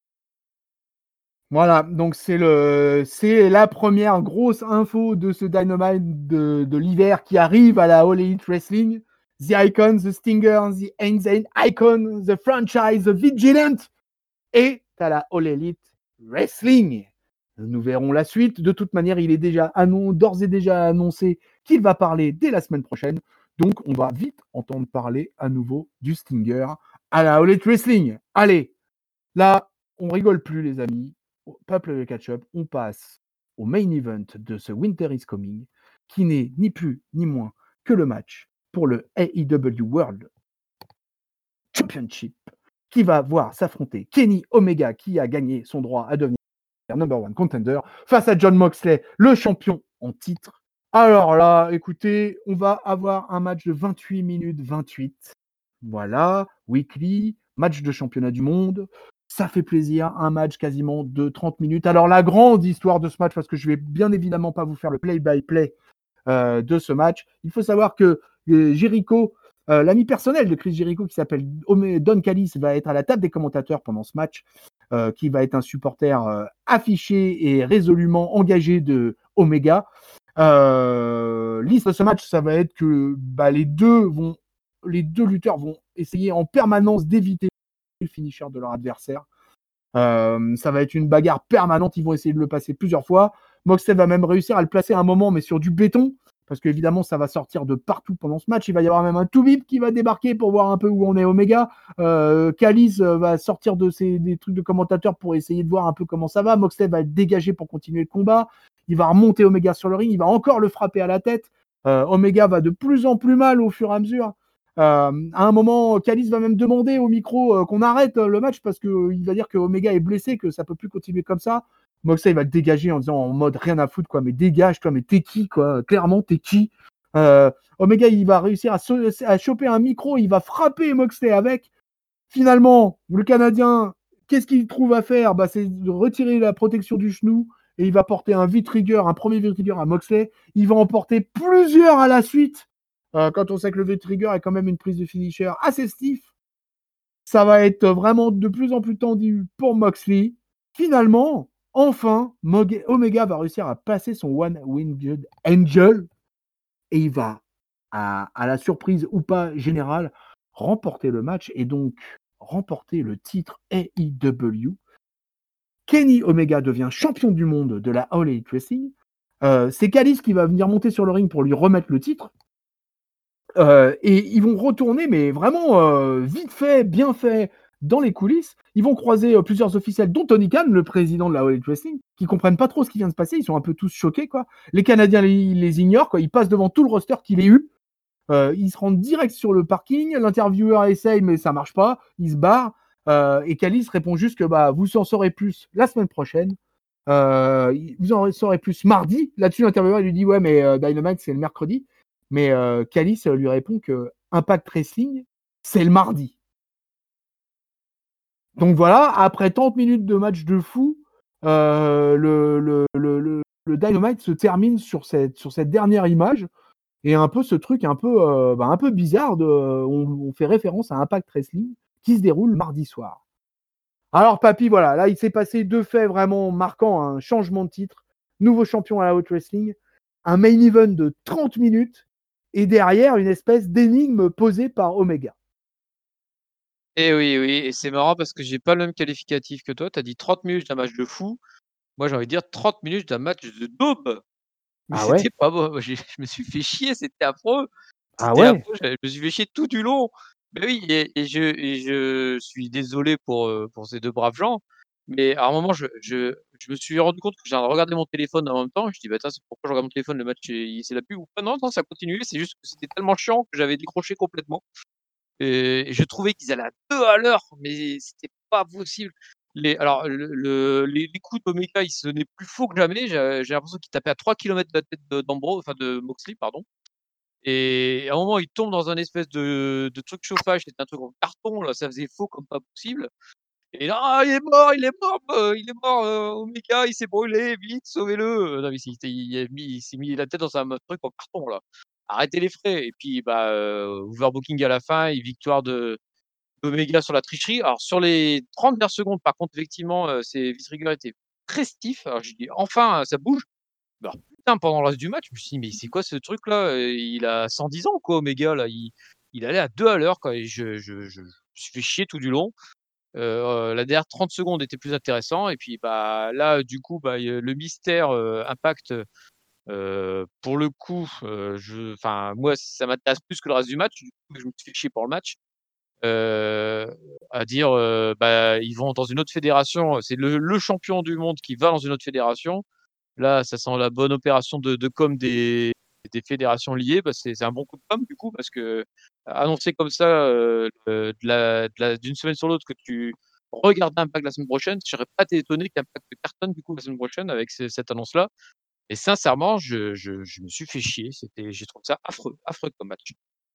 Voilà, donc c'est la première grosse info de ce Dynamite de l'hiver qui arrive à la All Elite Wrestling. The Icon, The Stinger, The Insane Icon, The Franchise, The Vigilant est à la All Elite Wrestling. Nous verrons la suite. De toute manière, il est d'ores et déjà annoncé qu'il va parler dès la semaine prochaine. Donc, on va vite entendre parler à nouveau du Stinger à la All Elite Wrestling. Allez, là, on rigole plus, les amis. Peuple de catch-up, on passe au main event de ce Winter is Coming, qui n'est ni plus ni moins que le match pour le AEW World Championship, qui va voir s'affronter Kenny Omega, qui a gagné son droit à devenir number one contender, face à Jon Moxley, le champion en titre. Alors là, écoutez, on va avoir un match de 28 minutes 28. Voilà, weekly, match de championnat du monde. Ça fait plaisir, un match quasiment de 30 minutes. Alors la grande histoire de ce match, parce que je vais bien évidemment pas vous faire le play-by-play de ce match, il faut savoir que Jericho, l'ami personnel de Chris Jericho qui s'appelle Don Callis, va être à la table des commentateurs pendant ce match, qui va être un supporter affiché et résolument engagé de Omega. L'histoire de ce match, ça va être que les deux lutteurs vont essayer en permanence d'éviter le finisher de leur adversaire. Ça va être une bagarre permanente, ils vont essayer de le passer plusieurs fois. Moxley va même réussir à le placer à un moment, mais sur du béton, parce qu'évidemment ça va sortir de partout pendant ce match. Il va y avoir même un Toubib qui va débarquer pour voir un peu où on est Omega. Callis va sortir des trucs de commentateur pour essayer de voir un peu comment ça va. Moxley va être dégagé pour continuer le combat. Il va remonter Omega sur le ring, il va encore le frapper à la tête. Omega va de plus en plus mal au fur et à mesure. À un moment, Callis va même demander au micro qu'on arrête le match parce qu'il va dire que Omega est blessé, que ça peut plus continuer comme ça. Moxley va le dégager en disant en mode rien à foutre, quoi, mais dégage, toi, mais t'es qui, quoi? Clairement, t'es qui? Omega, il va réussir à choper un micro, il va frapper Moxley avec. Finalement, le Canadien, qu'est-ce qu'il trouve à faire? C'est de retirer la protection du genou et il va porter un premier V-trigger à Moxley. Il va en porter plusieurs à la suite. Quand on sait que le V-trigger est quand même une prise de finisher assez stiff, ça va être vraiment de plus en plus tendu pour Moxley. Finalement, enfin, Omega va réussir à passer son One-Winged Angel et il va, à la surprise ou pas générale, remporter le match et donc remporter le titre AEW. Kenny Omega devient champion du monde de la All Elite Wrestling. C'est Callis qui va venir monter sur le ring pour lui remettre le titre. Et ils vont retourner, mais vraiment vite fait, bien fait, dans les coulisses. Ils vont croiser plusieurs officiels, dont Tony Khan, le président de la All Elite Wrestling, qui comprennent pas trop ce qui vient de se passer. Ils sont un peu tous choqués, quoi. Les Canadiens les ignorent, quoi. Ils passent devant tout le roster qu'il ait eu. Ils se rendent direct sur le parking. L'intervieweur essaye, mais ça marche pas. Il se barre. Et Callis répond juste que vous en saurez plus la semaine prochaine. Vous en saurez plus mardi. Là-dessus, l'intervieweur lui dit ouais, mais Dynamite c'est le mercredi. Mais Callis lui répond que Impact Wrestling c'est le mardi. Donc voilà, après 30 minutes de match de fou, le Dynamite se termine sur cette dernière image. Et un peu ce truc un peu bizarre on fait référence à Impact Wrestling qui se déroule mardi soir. Alors papy, voilà, là il s'est passé 2 faits vraiment marquants, un changement de titre, nouveau champion à la Haute Wrestling, un main event de 30 minutes et derrière une espèce d'énigme posée par Omega. Et oui, et c'est marrant parce que j'ai pas le même qualificatif que toi. Tu as dit 30 minutes d'un match de fou. Moi, j'ai envie de dire 30 minutes d'un match de daube. Mais Ah ouais? c'était pas beau. Je me suis fait chier, c'était affreux. Ah C'était ouais? affreux, je me suis fait chier tout du long. Mais oui, et je suis désolé pour ces 2 braves gens. Mais à un moment, je me suis rendu compte que j'ai regardé mon téléphone en même temps. Je dis: «Bah, attends, c'est pourquoi je regarde mon téléphone? Le match, c'est la pub ou pas?» Non, ça continuait. C'est juste que c'était tellement chiant que j'avais décroché complètement. Et je trouvais qu'ils allaient à 2 à l'heure, mais c'était pas possible. Les coups d'Omega, ils sonnaient plus faux que jamais. J'ai l'impression qu'il tapait à 3 kilomètres de la tête de Moxley, pardon. Et à un moment, il tombe dans un espèce de truc chauffage, c'était un truc en carton, là, ça faisait faux comme pas possible. Et là: «Ah, il est mort, Omega, il s'est brûlé, vite, sauvez-le!» Non, mais il s'est mis la tête dans un truc en carton, là. Arrêtez les frais. Et puis, overbooking à la fin et victoire d'Omega sur la tricherie. Alors sur les 30 dernières secondes, par contre, effectivement, ses V-trigger étaient très stiff. Alors j'ai dit: «Enfin, ça bouge!» Alors putain, pendant le reste du match, je me suis dit: «Mais c'est quoi ce truc-là? Il a 110 ans, quoi, Omega, là, il allait à 2 à l'heure, quoi». Et je me suis fait chier tout du long. La dernière 30 secondes était plus intéressant et puis, là, du coup, le mystère, Impact, pour le coup, moi, ça m'intéresse plus que le reste du match. Du coup, je me suis fait chier pour le match. À dire, ils vont dans une autre fédération, c'est le champion du monde qui va dans une autre fédération. Là, ça sent la bonne opération de com des fédérations liées. C'est un bon coup de com' du coup, parce que annoncer comme ça, d'une semaine sur l'autre que tu regardes Impact la semaine prochaine, je serais pas étonné qu'Impact cartonne du coup la semaine prochaine avec cette annonce-là. Et sincèrement, je me suis fait chier. J'ai trouvé ça affreux comme match.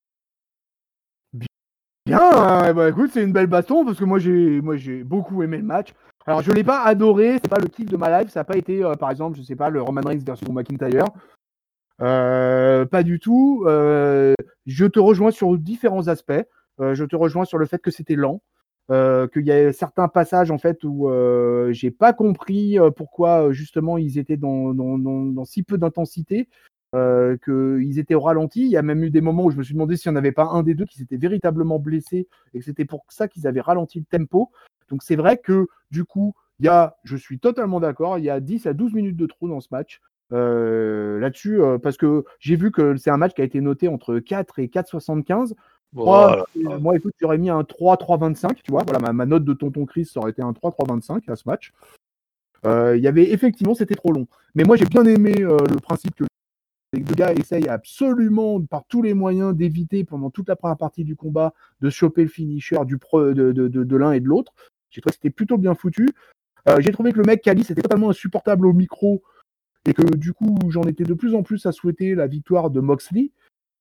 Bien, écoute, c'est une belle baston parce que moi j'ai beaucoup aimé le match. Alors je l'ai pas adoré, c'est pas le kiff de ma life, ça n'a pas été par exemple, je sais pas, le Roman Reigns versus McIntyre. Pas du tout. Je te rejoins sur différents aspects. Je te rejoins sur le fait que c'était lent, qu'il y a certains passages en fait où j'ai pas compris pourquoi justement ils étaient dans si peu d'intensité, qu'ils étaient au ralenti. Il y a même eu des moments où je me suis demandé s'il n'y en avait pas un des deux qui s'était véritablement blessé et que c'était pour ça qu'ils avaient ralenti le tempo. Donc c'est vrai que du coup, je suis totalement d'accord, il y a 10 à 12 minutes de trop dans ce match. Là-dessus, parce que j'ai vu que c'est un match qui a été noté entre 4 et 4,75. Voilà. Moi, écoute, j'aurais mis un 3,25, tu vois. Voilà, ma note de tonton Chris, ça aurait été un 3,25 à ce match. Il y avait effectivement, c'était trop long. Mais moi, j'ai bien aimé le principe que les deux gars essayent absolument par tous les moyens d'éviter pendant toute la première partie du combat de choper le finisher de l'un et de l'autre. J'ai trouvé que c'était plutôt bien foutu. J'ai trouvé que le mec Kali c'était totalement insupportable au micro et que du coup j'en étais de plus en plus à souhaiter la victoire de Moxley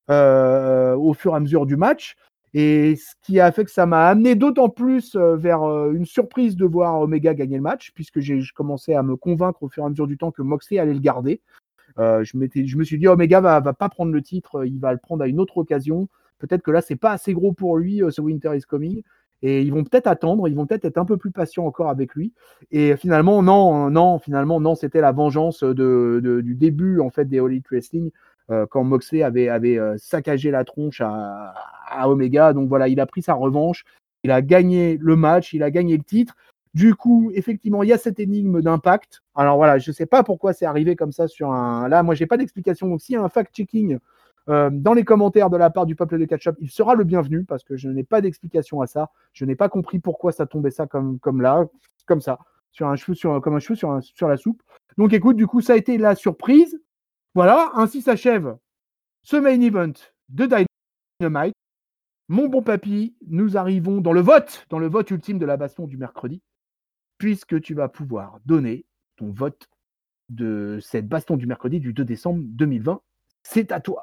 au fur et à mesure du match. Et ce qui a fait que ça m'a amené d'autant plus vers une surprise de voir Omega gagner le match, puisque je commençais à me convaincre au fur et à mesure du temps que Moxley allait le garder. Je me suis dit, Omega va pas prendre le titre, il va le prendre à une autre occasion. Peut-être que là, c'est pas assez gros pour lui, ce Winter is Coming. Et ils vont peut-être attendre, ils vont peut-être être un peu plus patients encore avec lui. Et finalement, non, c'était la vengeance du début en fait des All Elite Wrestling. Quand Moxley avait saccagé la tronche à Omega. Donc voilà, il a pris sa revanche, il a gagné le match, il a gagné le titre. Du coup, effectivement, il y a cette énigme d'Impact. Alors voilà, je ne sais pas pourquoi c'est arrivé comme ça sur un... Là, moi, je n'ai pas d'explication. Donc s'il y a un fact-checking dans les commentaires de la part du peuple de Catch-Up, il sera le bienvenu parce que je n'ai pas d'explication à ça. Je n'ai pas compris pourquoi ça tombait ça comme ça, comme un cheveu sur la soupe. Donc écoute, du coup, ça a été la surprise. Voilà, ainsi s'achève ce main event de Dynamite. Mon bon papy, nous arrivons dans le vote ultime de la baston du mercredi, puisque tu vas pouvoir donner ton vote de cette baston du mercredi du 2 décembre 2020. C'est à toi.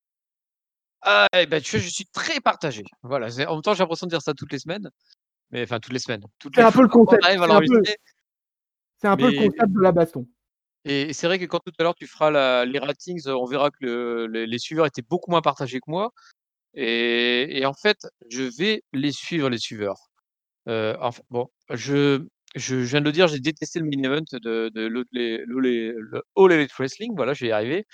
Tu vois, je suis très partagé. Voilà, en même temps, j'ai l'impression de dire ça toutes les semaines. Mais enfin, toutes les semaines. C'est un peu le concept. On arrive à l'enregistrer. C'est un peu le concept de la baston. Et c'est vrai que quand tout à l'heure tu feras les ratings, on verra que les suiveurs étaient beaucoup moins partagés que moi. Et en fait, je vais les suivre, les suiveurs. Enfin, bon, je viens de le dire, j'ai détesté le main event de le All Elite Wrestling. Voilà, je vais y arriver.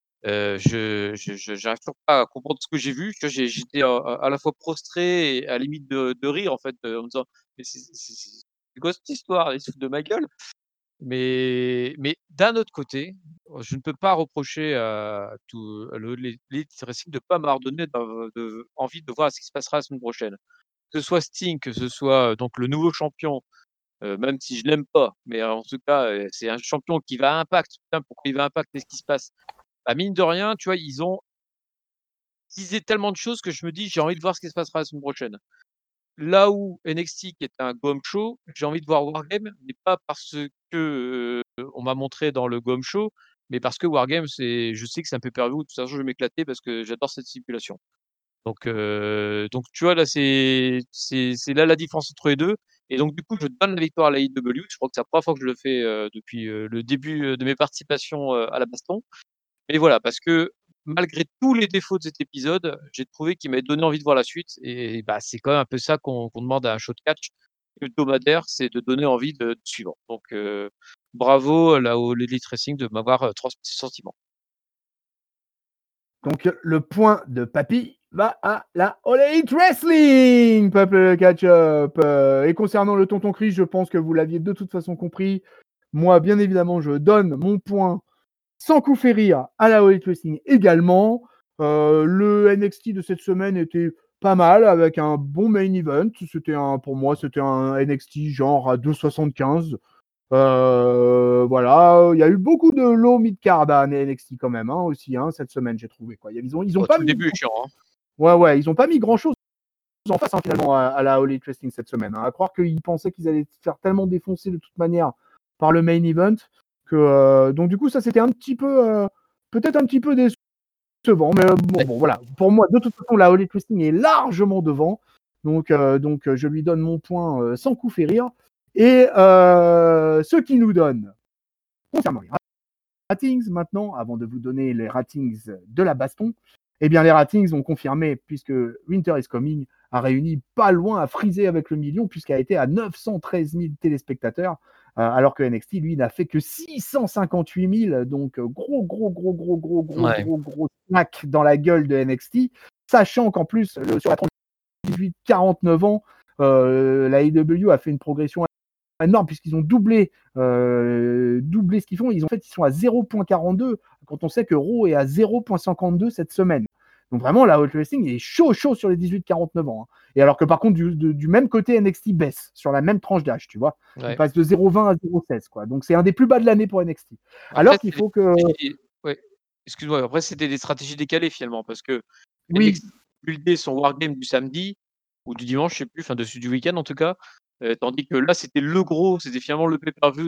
J'arrive toujours pas à comprendre ce que j'ai vu. Tu vois, j'étais à la fois prostré et à la limite de rire, en fait, en me disant, mais c'est quoi cette histoire? Ils se foutent de ma gueule. Mais d'un autre côté, je ne peux pas reprocher à l'Elite Wrestling de pas m'avoir donné envie de voir ce qui se passera la semaine prochaine. Que ce soit Sting, que ce soit donc le nouveau champion, même si je l'aime pas, mais en tout cas, c'est un champion qui va à Impact. Putain, pourquoi il va à Impact? Qu'est-ce qui se passe? Bah, mine de rien, tu vois, ils ont teasé tellement de choses que je me dis: «J'ai envie de voir ce qui se passera la semaine prochaine». Là où NXT, qui est un Go Home Show, j'ai envie de voir Wargame, mais pas parce que, on m'a montré dans le Go Home Show, mais parce que Wargame, je sais que c'est un pay-per-view, de toute façon, je vais m'éclater parce que j'adore cette stipulation. Donc tu vois, là, c'est là la différence entre les 2. Et donc du coup, je donne la victoire à la AEW. Je crois que c'est la première fois que je le fais, depuis, le début, de mes participations, à la baston. Mais voilà, parce que malgré tous les défauts de cet épisode, j'ai trouvé qu'il m'avait donné envie de voir la suite. Et bah, c'est quand même un peu ça qu'on demande à un show de catch hebdomadaire, c'est de donner envie de suivre. Donc bravo là au Elite Wrestling de m'avoir transmis ce sentiment. Donc le point de papy va à la All Elite Wrestling, peuple catch-up. Et concernant le tonton Chris, je pense que vous l'aviez de toute façon compris. Moi, bien évidemment, je donne mon point sans coup fait rire à la All Elite Wrestling également. Le NXT de cette semaine était pas mal avec un bon main event. Pour moi, c'était un NXT genre à 2,75. Voilà, il y a eu beaucoup de low mid-card à NXT quand même aussi cette semaine, j'ai trouvé quoi. Ils ont pas mis début chiant, hein. Ouais, ils ont pas mis grand-chose en face finalement à la All Elite Wrestling cette semaine. À croire qu'ils pensaient qu'ils allaient se faire tellement défoncer de toute manière par le main event que donc du coup ça c'était un petit peu peut-être un petit peu décevant, mais bon voilà. Pour moi, de toute façon, la All Elite Wrestling est largement devant, donc je lui donne mon point sans coup fait rire. Et ce qui nous donne, concernant les ratings maintenant, avant de vous donner les ratings de la baston, eh bien les ratings ont confirmé, puisque Winter is Coming a réuni pas loin à friser avec le million, puisqu'il a été à 913 000 téléspectateurs, alors que NXT, lui, n'a fait que 658 000, donc gros snack dans la gueule de NXT, sachant qu'en plus, sur la tranche 18-49 ans, la AEW a fait une progression énorme puisqu'ils ont doublé ce qu'ils font. Ils sont à 0.42 quand on sait que Raw est à 0.52 cette semaine. Donc vraiment, la All Elite Wrestling est chaud sur les 18-49 ans. Et alors que par contre, du même côté, NXT baisse sur la même tranche d'âge, tu vois. Ouais. Il passe de 0.20 à 0.16, quoi. Donc c'est un des plus bas de l'année pour NXT. Alors qu'il faut que... Ouais. excuse-moi, après c'était des stratégies décalées finalement parce que Oui, NXT buildait son Wargame du samedi ou du dimanche, je sais plus, enfin du week-end en tout cas, tandis que là c'était le gros, c'était finalement le pay-per-view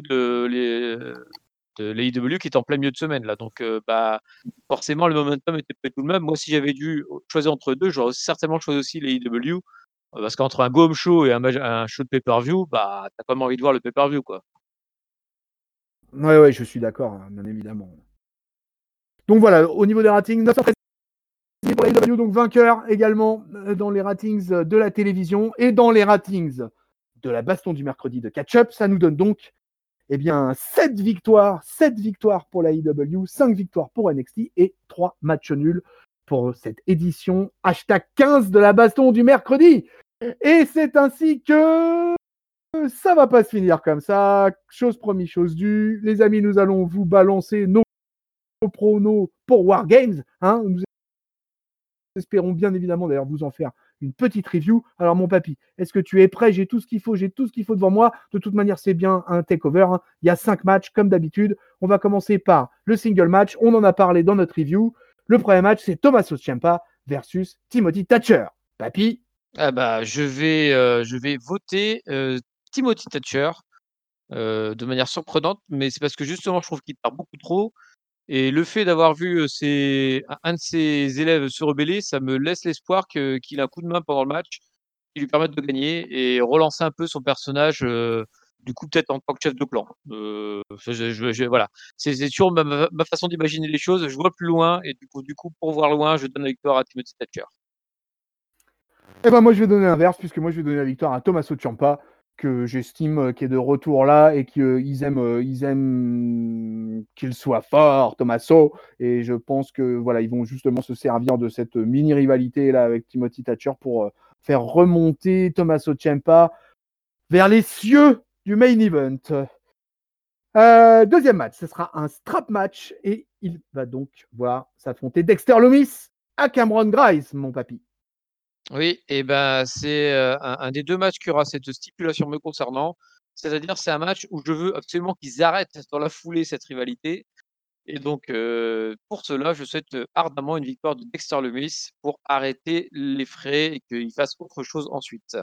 de l'AEW qui était en plein milieu de semaine là, donc bah, forcément le momentum était pas tout le même. Moi, si j'avais dû choisir entre 2, j'aurais certainement choisi aussi l'AEW, parce qu'entre un go home show et un show de pay-per-view, bah, tu as quand même envie de voir le pay-per-view, quoi. ouais, je suis d'accord, hein, bien évidemment. Donc voilà, au niveau des ratings, 913 pour la AEW, donc vainqueur également dans les ratings de la télévision et dans les ratings de la baston du mercredi de catch-up. Ça nous donne donc eh bien, 7 victoires pour la AEW, 5 victoires pour NXT et 3 matchs nuls pour cette édition hashtag 15 de la baston du mercredi. Et c'est ainsi que ça va pas se finir comme ça. Chose promis, chose due. Les amis, nous allons vous balancer nos pronos pour Wargames. Hein. Nous espérons bien évidemment d'ailleurs vous en faire une petite review. Alors mon papy, est-ce que tu es prêt? J'ai tout ce qu'il faut, devant moi. De toute manière, c'est bien un takeover. Hein. Il y a 5 matchs comme d'habitude. On va commencer par le single match. On en a parlé dans notre review. Le premier match, c'est Tommaso Ciampa versus Timothy Thatcher. Papy? Ah bah, je vais voter Timothy Thatcher de manière surprenante, mais c'est parce que justement, je trouve qu'il perd beaucoup trop. Et le fait d'avoir vu un de ses élèves se rebeller, ça me laisse l'espoir qu'il a un coup de main pendant le match qui lui permette de gagner et relancer un peu son personnage, du coup, peut-être en tant que chef de clan. Voilà, c'est toujours ma façon d'imaginer les choses. Je vois plus loin et du coup, pour voir loin, je donne la victoire à Timothy Thatcher. Eh ben moi je vais donner l'inverse puisque moi je vais donner la victoire à Tommaso Ciampa que j'estime qui est de retour là et qu'ils aiment qu'il soit fort Tommaso et je pense que voilà ils vont justement se servir de cette mini rivalité là avec Timothy Thatcher pour faire remonter Tommaso Ciampa vers les cieux du main event. Deuxième match, ce sera un strap match et il va donc voir s'affronter Dexter Lumis à Cameron Grimes, mon papy. Oui, et ben c'est un des deux matchs qui aura cette stipulation me concernant. C'est-à-dire, c'est un match où je veux absolument qu'ils arrêtent dans la foulée cette rivalité. Et donc, pour cela, je souhaite ardemment une victoire de Dexter Lumis pour arrêter les frais et qu'il fasse autre chose ensuite.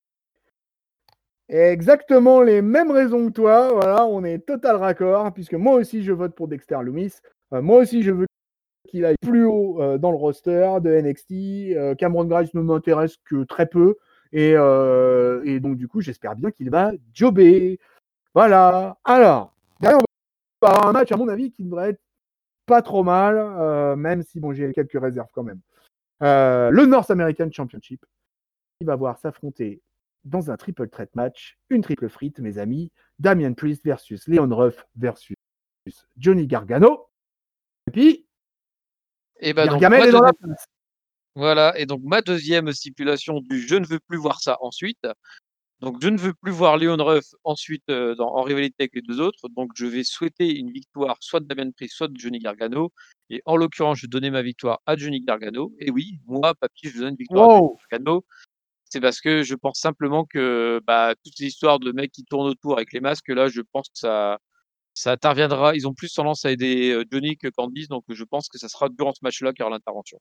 Exactement les mêmes raisons que toi, voilà, on est total raccord, puisque moi aussi je vote pour Dexter Lumis. Moi aussi je veux qu'il aille plus haut dans le roster de NXT. Cameron Grimes ne m'intéresse que très peu. Et donc du coup, j'espère bien qu'il va jobber. Voilà. Alors, derrière, on va avoir un match, à mon avis, qui devrait être pas trop mal, même si bon, j'ai quelques réserves quand même. Le North American Championship, il va voir s'affronter dans un triple threat match, une triple frite, mes amis, Damian Priest versus Leon Ruff versus Johnny Gargano. Et puis, Et ben donc, Gargamel est dans la place. voilà, et donc ma deuxième stipulation du je ne veux plus voir ça ensuite. Donc, je ne veux plus voir Leon Ruff ensuite en rivalité avec les deux autres. Donc, je vais souhaiter une victoire soit de Damian Priest, soit de Johnny Gargano. Et en l'occurrence, je donnais ma victoire à Johnny Gargano. Et oui, moi, papy, je donne une victoire à Johnny Gargano. C'est parce que je pense simplement que bah, toutes ces histoires de mecs qui tournent autour avec les masques, là, je pense que ça interviendra. Ils ont plus tendance à aider Johnny que Candice. Donc, je pense que ça sera durant ce match-là qu'il y aura l'intervention.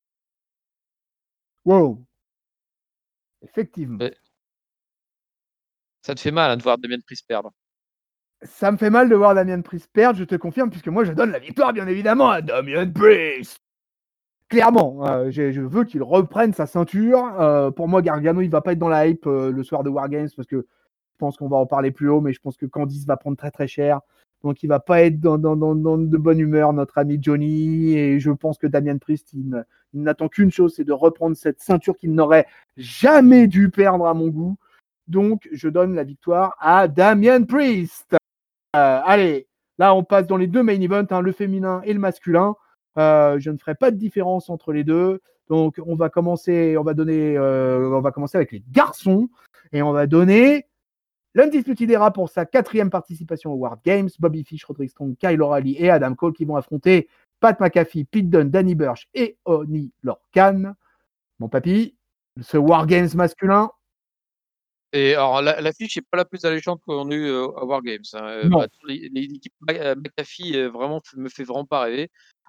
Wow. Effectivement. Mais ça te fait mal de voir Damian Priest perdre. Ça me fait mal de voir Damian Priest perdre, je te confirme, puisque moi je donne la victoire, bien évidemment, à Damian Priest. Clairement, je veux qu'il reprenne sa ceinture. Pour moi, Gargano, il va pas être dans la hype le soir de Wargames, parce que je pense qu'on va en parler plus haut, mais je pense que Candice va prendre très très cher. Donc il va pas être dans de bonne humeur, notre ami Johnny. Et je pense que Damian Priest, il n'attend qu'une chose, c'est de reprendre cette ceinture qu'il n'aurait jamais dû perdre à mon goût. Donc je donne la victoire à Damian Priest. Allez, là on passe dans les deux main events, hein, le féminin et le masculin. Je ne ferai pas de différence entre les deux. Donc on va commencer avec les garçons et on va donner l'Undisputed Era pour sa 4e participation aux World Games. Bobby Fish, Roderick Strong, Kyle O'Reilly et Adam Cole qui vont affronter Pat McAfee, Pete Dunne, Danny Burch et Oni Lorcan. Mon papy, ce War Games masculin. Et alors, l'affiche n'est pas la plus alléchante qu'on a eu à Wargames. Hein. Non. L'équipe McAfee vraiment me fait vraiment pas rêver.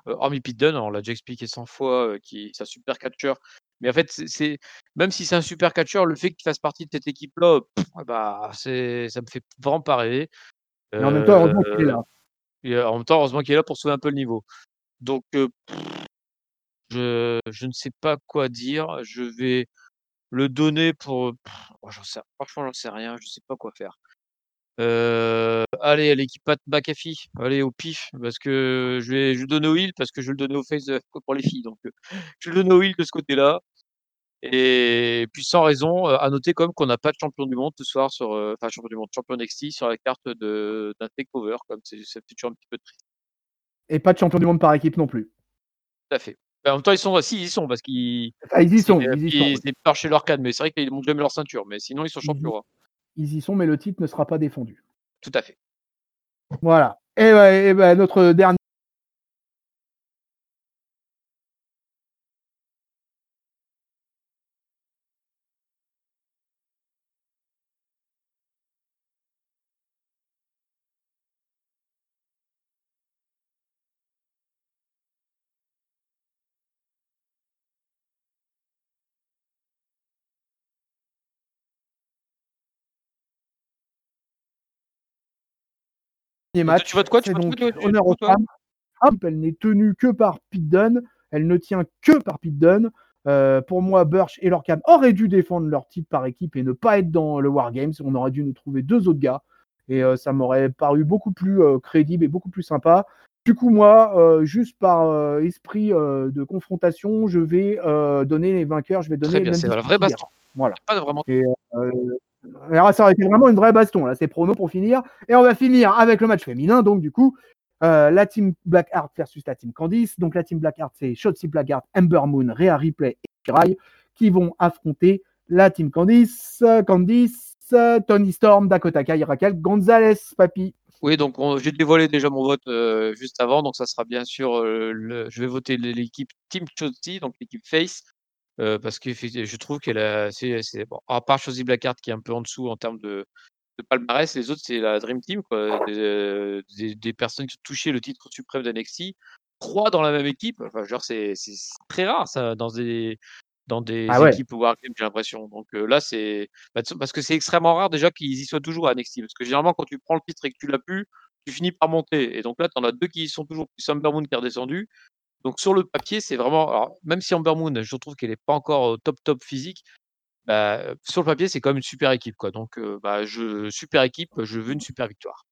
hormis Pete Dunne, on l'a déjà expliqué 100 fois, c'est un super catcheur. Mais en fait, même si c'est un super catcheur, le fait qu'il fasse partie de cette équipe-là, bah, ça me fait vraiment pas rêver. Et en même temps, heureusement qu'il est là. Et en même temps, heureusement qu'il est là pour sauver un peu le niveau. Donc, je ne sais pas quoi dire. Je vais le donner pour, franchement, j'en sais rien, je sais pas quoi faire. Allez, à l'équipe Pat McAfee, allez au pif, parce que je vais le donner au heel parce que je vais le donner au face pour les filles. Donc, je vais le donner au heel de ce côté-là. Et puis sans raison, à noter quand même qu'on n'a pas de champion du monde ce soir enfin champion du monde, champion NXT sur la carte d'un takeover, comme ça fait toujours un petit peu triste. Et pas de champion du monde par équipe non plus. Tout à fait. En même temps, ils y sont parce qu'ils Ils y sont. c'est pas chez leur cadre, mais c'est vrai qu'ils montent jamais leur ceinture, mais sinon ils sont champions. Ils y sont, mais le titre ne sera pas défendu. Tout à fait. Voilà. Et notre dernier match, Tu votes quoi? c'est donc honneur aux femmes. Elle n'est tenue que par Pete Dunne. Elle ne tient que par Pete Dunne. Pour moi, Burch et Lorcan auraient dû défendre leur titre par équipe et ne pas être dans le War Games. On aurait dû nous trouver 2 autres gars. Et ça m'aurait paru beaucoup plus crédible et beaucoup plus sympa. Du coup, moi, juste par esprit de confrontation, je vais donner les vainqueurs. Je vais donner très bien, c'est la vraie baston. Voilà. Pas vraiment. Alors, ça aurait été vraiment une vraie baston. Là, c'est prono pour finir. Et on va finir avec le match féminin. Donc, du coup, la team Blackheart versus la team Candice. Donc, la team Blackheart, c'est Shotzi Blackheart, Ember Moon, Rhea Ripley et Shirai qui vont affronter la team Candice, Toni Storm, Dakota Kai, Raquel Gonzalez, papy. Oui, donc j'ai dévoilé déjà mon vote juste avant, donc ça sera bien sûr je vais voter l'équipe Team Shotzi, donc l'équipe Face, parce que je trouve qu'elle a, bon, à part Shotzi Blackheart qui est un peu en dessous en termes de palmarès, les autres c'est la Dream Team, quoi, des personnes qui ont touché le titre suprême d'NXT, 3 dans la même équipe, enfin genre c'est très rare ça dans des équipes Wargame, j'ai l'impression. Donc là, c'est parce que c'est extrêmement rare déjà qu'ils y soient toujours à NXT. Parce que généralement, quand tu prends le titre et que tu l'as plus, tu finis par monter. Et donc là, tu en as 2 qui y sont toujours, plus Ember Moon qui est redescendu. Donc sur le papier, c'est vraiment. Alors, même si Ember Moon, je trouve qu'elle n'est pas encore au top physique, bah, sur le papier, c'est quand même une super équipe, quoi. Donc, super équipe, je veux une super victoire.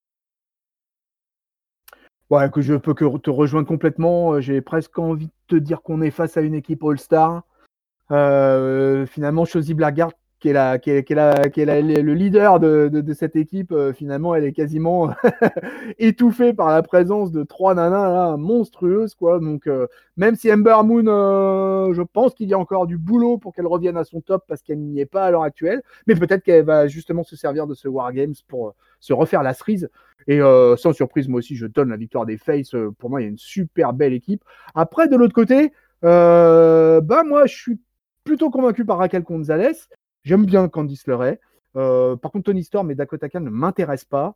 Ouais, que je peux te rejoindre complètement. J'ai presque envie de te dire qu'on est face à une équipe All-Star. Finalement, Shotzi Blackheart, qui est le leader de cette équipe, finalement, elle est quasiment étouffée par la présence de 3 nanas là, monstrueuses, quoi. Donc, même si Ember Moon, je pense qu'il y a encore du boulot pour qu'elle revienne à son top parce qu'elle n'y est pas à l'heure actuelle, mais peut-être qu'elle va justement se servir de ce War Games pour se refaire la cerise. Et sans surprise, moi aussi, je donne la victoire des Face. Pour moi, il y a une super belle équipe. Après, de l'autre côté, moi, je suis plutôt convaincu par Raquel Gonzalez. J'aime bien Candice LeRae. Par contre, Toni Storm et Dakota Kai ne m'intéressent pas.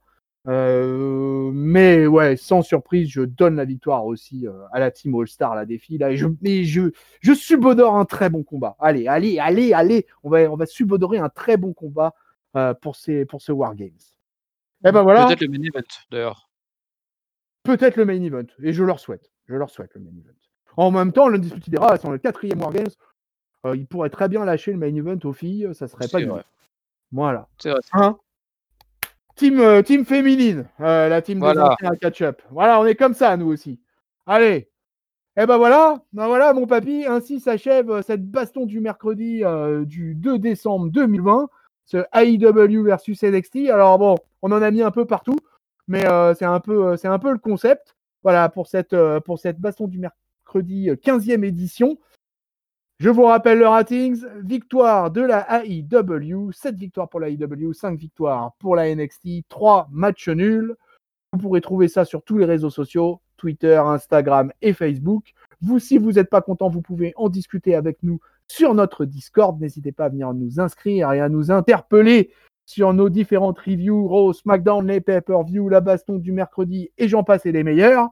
Mais ouais, sans surprise, je donne la victoire aussi à la team All-Star, la défi. Là, je subodore un très bon combat. Allez. On va subodorer un très bon combat pour ce War Games. Et ben voilà. Peut-être le main event, d'ailleurs. Peut-être le main event. Et je leur souhaite le main event. En même temps, l'Undisputed Era, c'est le 4e War Games. Il pourrait très bien lâcher le main event aux filles, ça serait pas vrai. Voilà. C'est vrai. Hein, team féminine, la team des anciens à catch-up. Voilà, on est comme ça, nous aussi. Allez. Et ben voilà, mon papy, ainsi s'achève cette baston du mercredi du 2 décembre 2020, ce AEW versus NXT. Alors bon, on en a mis un peu partout, mais c'est un peu le concept. Voilà, pour cette baston du mercredi 15e édition. Je vous rappelle le ratings, victoire de la AEW, 7 victoires pour la AEW, 5 victoires pour la NXT, 3 matchs nuls. Vous pourrez trouver ça sur tous les réseaux sociaux, Twitter, Instagram et Facebook. Si vous n'êtes pas content, vous pouvez en discuter avec nous sur notre Discord. N'hésitez pas à venir nous inscrire et à nous interpeller sur nos différentes reviews, Raw, SmackDown, les pay-per-view, la baston du mercredi et j'en passe et les meilleurs.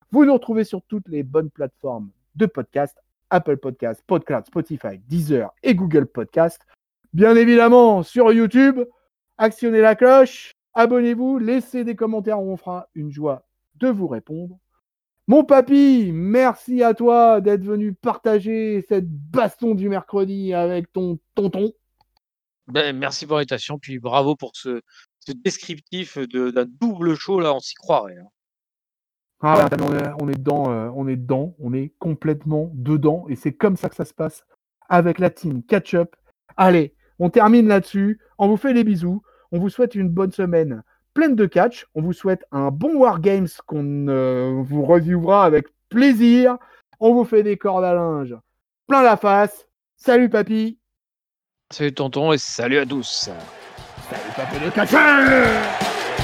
Vous nous retrouvez sur toutes les bonnes plateformes de podcast, Apple Podcast, Podcast, Spotify, Deezer et Google Podcast. Bien évidemment, sur YouTube, actionnez la cloche, abonnez-vous, laissez des commentaires, on fera une joie de vous répondre. Mon papy, merci à toi d'être venu partager cette baston du mercredi avec ton tonton. Ben, merci pour l'invitation, puis bravo pour ce descriptif d'un double show, là, on s'y croirait. Hein. Ah, on est dedans, on est complètement dedans, et c'est comme ça que ça se passe avec la team Catch-Up. Allez, on termine là-dessus, on vous fait des bisous, on vous souhaite une bonne semaine pleine de catch, on vous souhaite un bon Wargames qu'on vous reviewera avec plaisir, on vous fait des cordes à linge plein la face. Salut papy. Salut tonton et salut à tous. Salut papy de Catch-Up.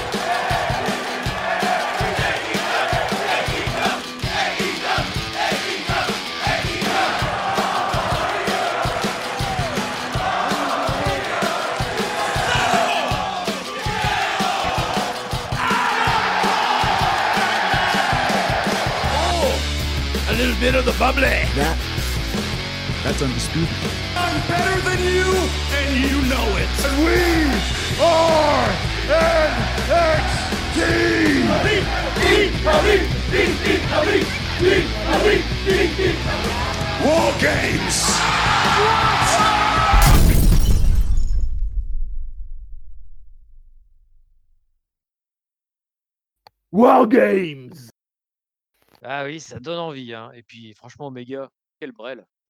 A little bit of the bubbly. That's undisputed. I'm better than you, and you know it. And we are NXT. War Games. Wargames. Ah oui, ça donne envie. Hein. Et puis franchement, Omega, quel brel.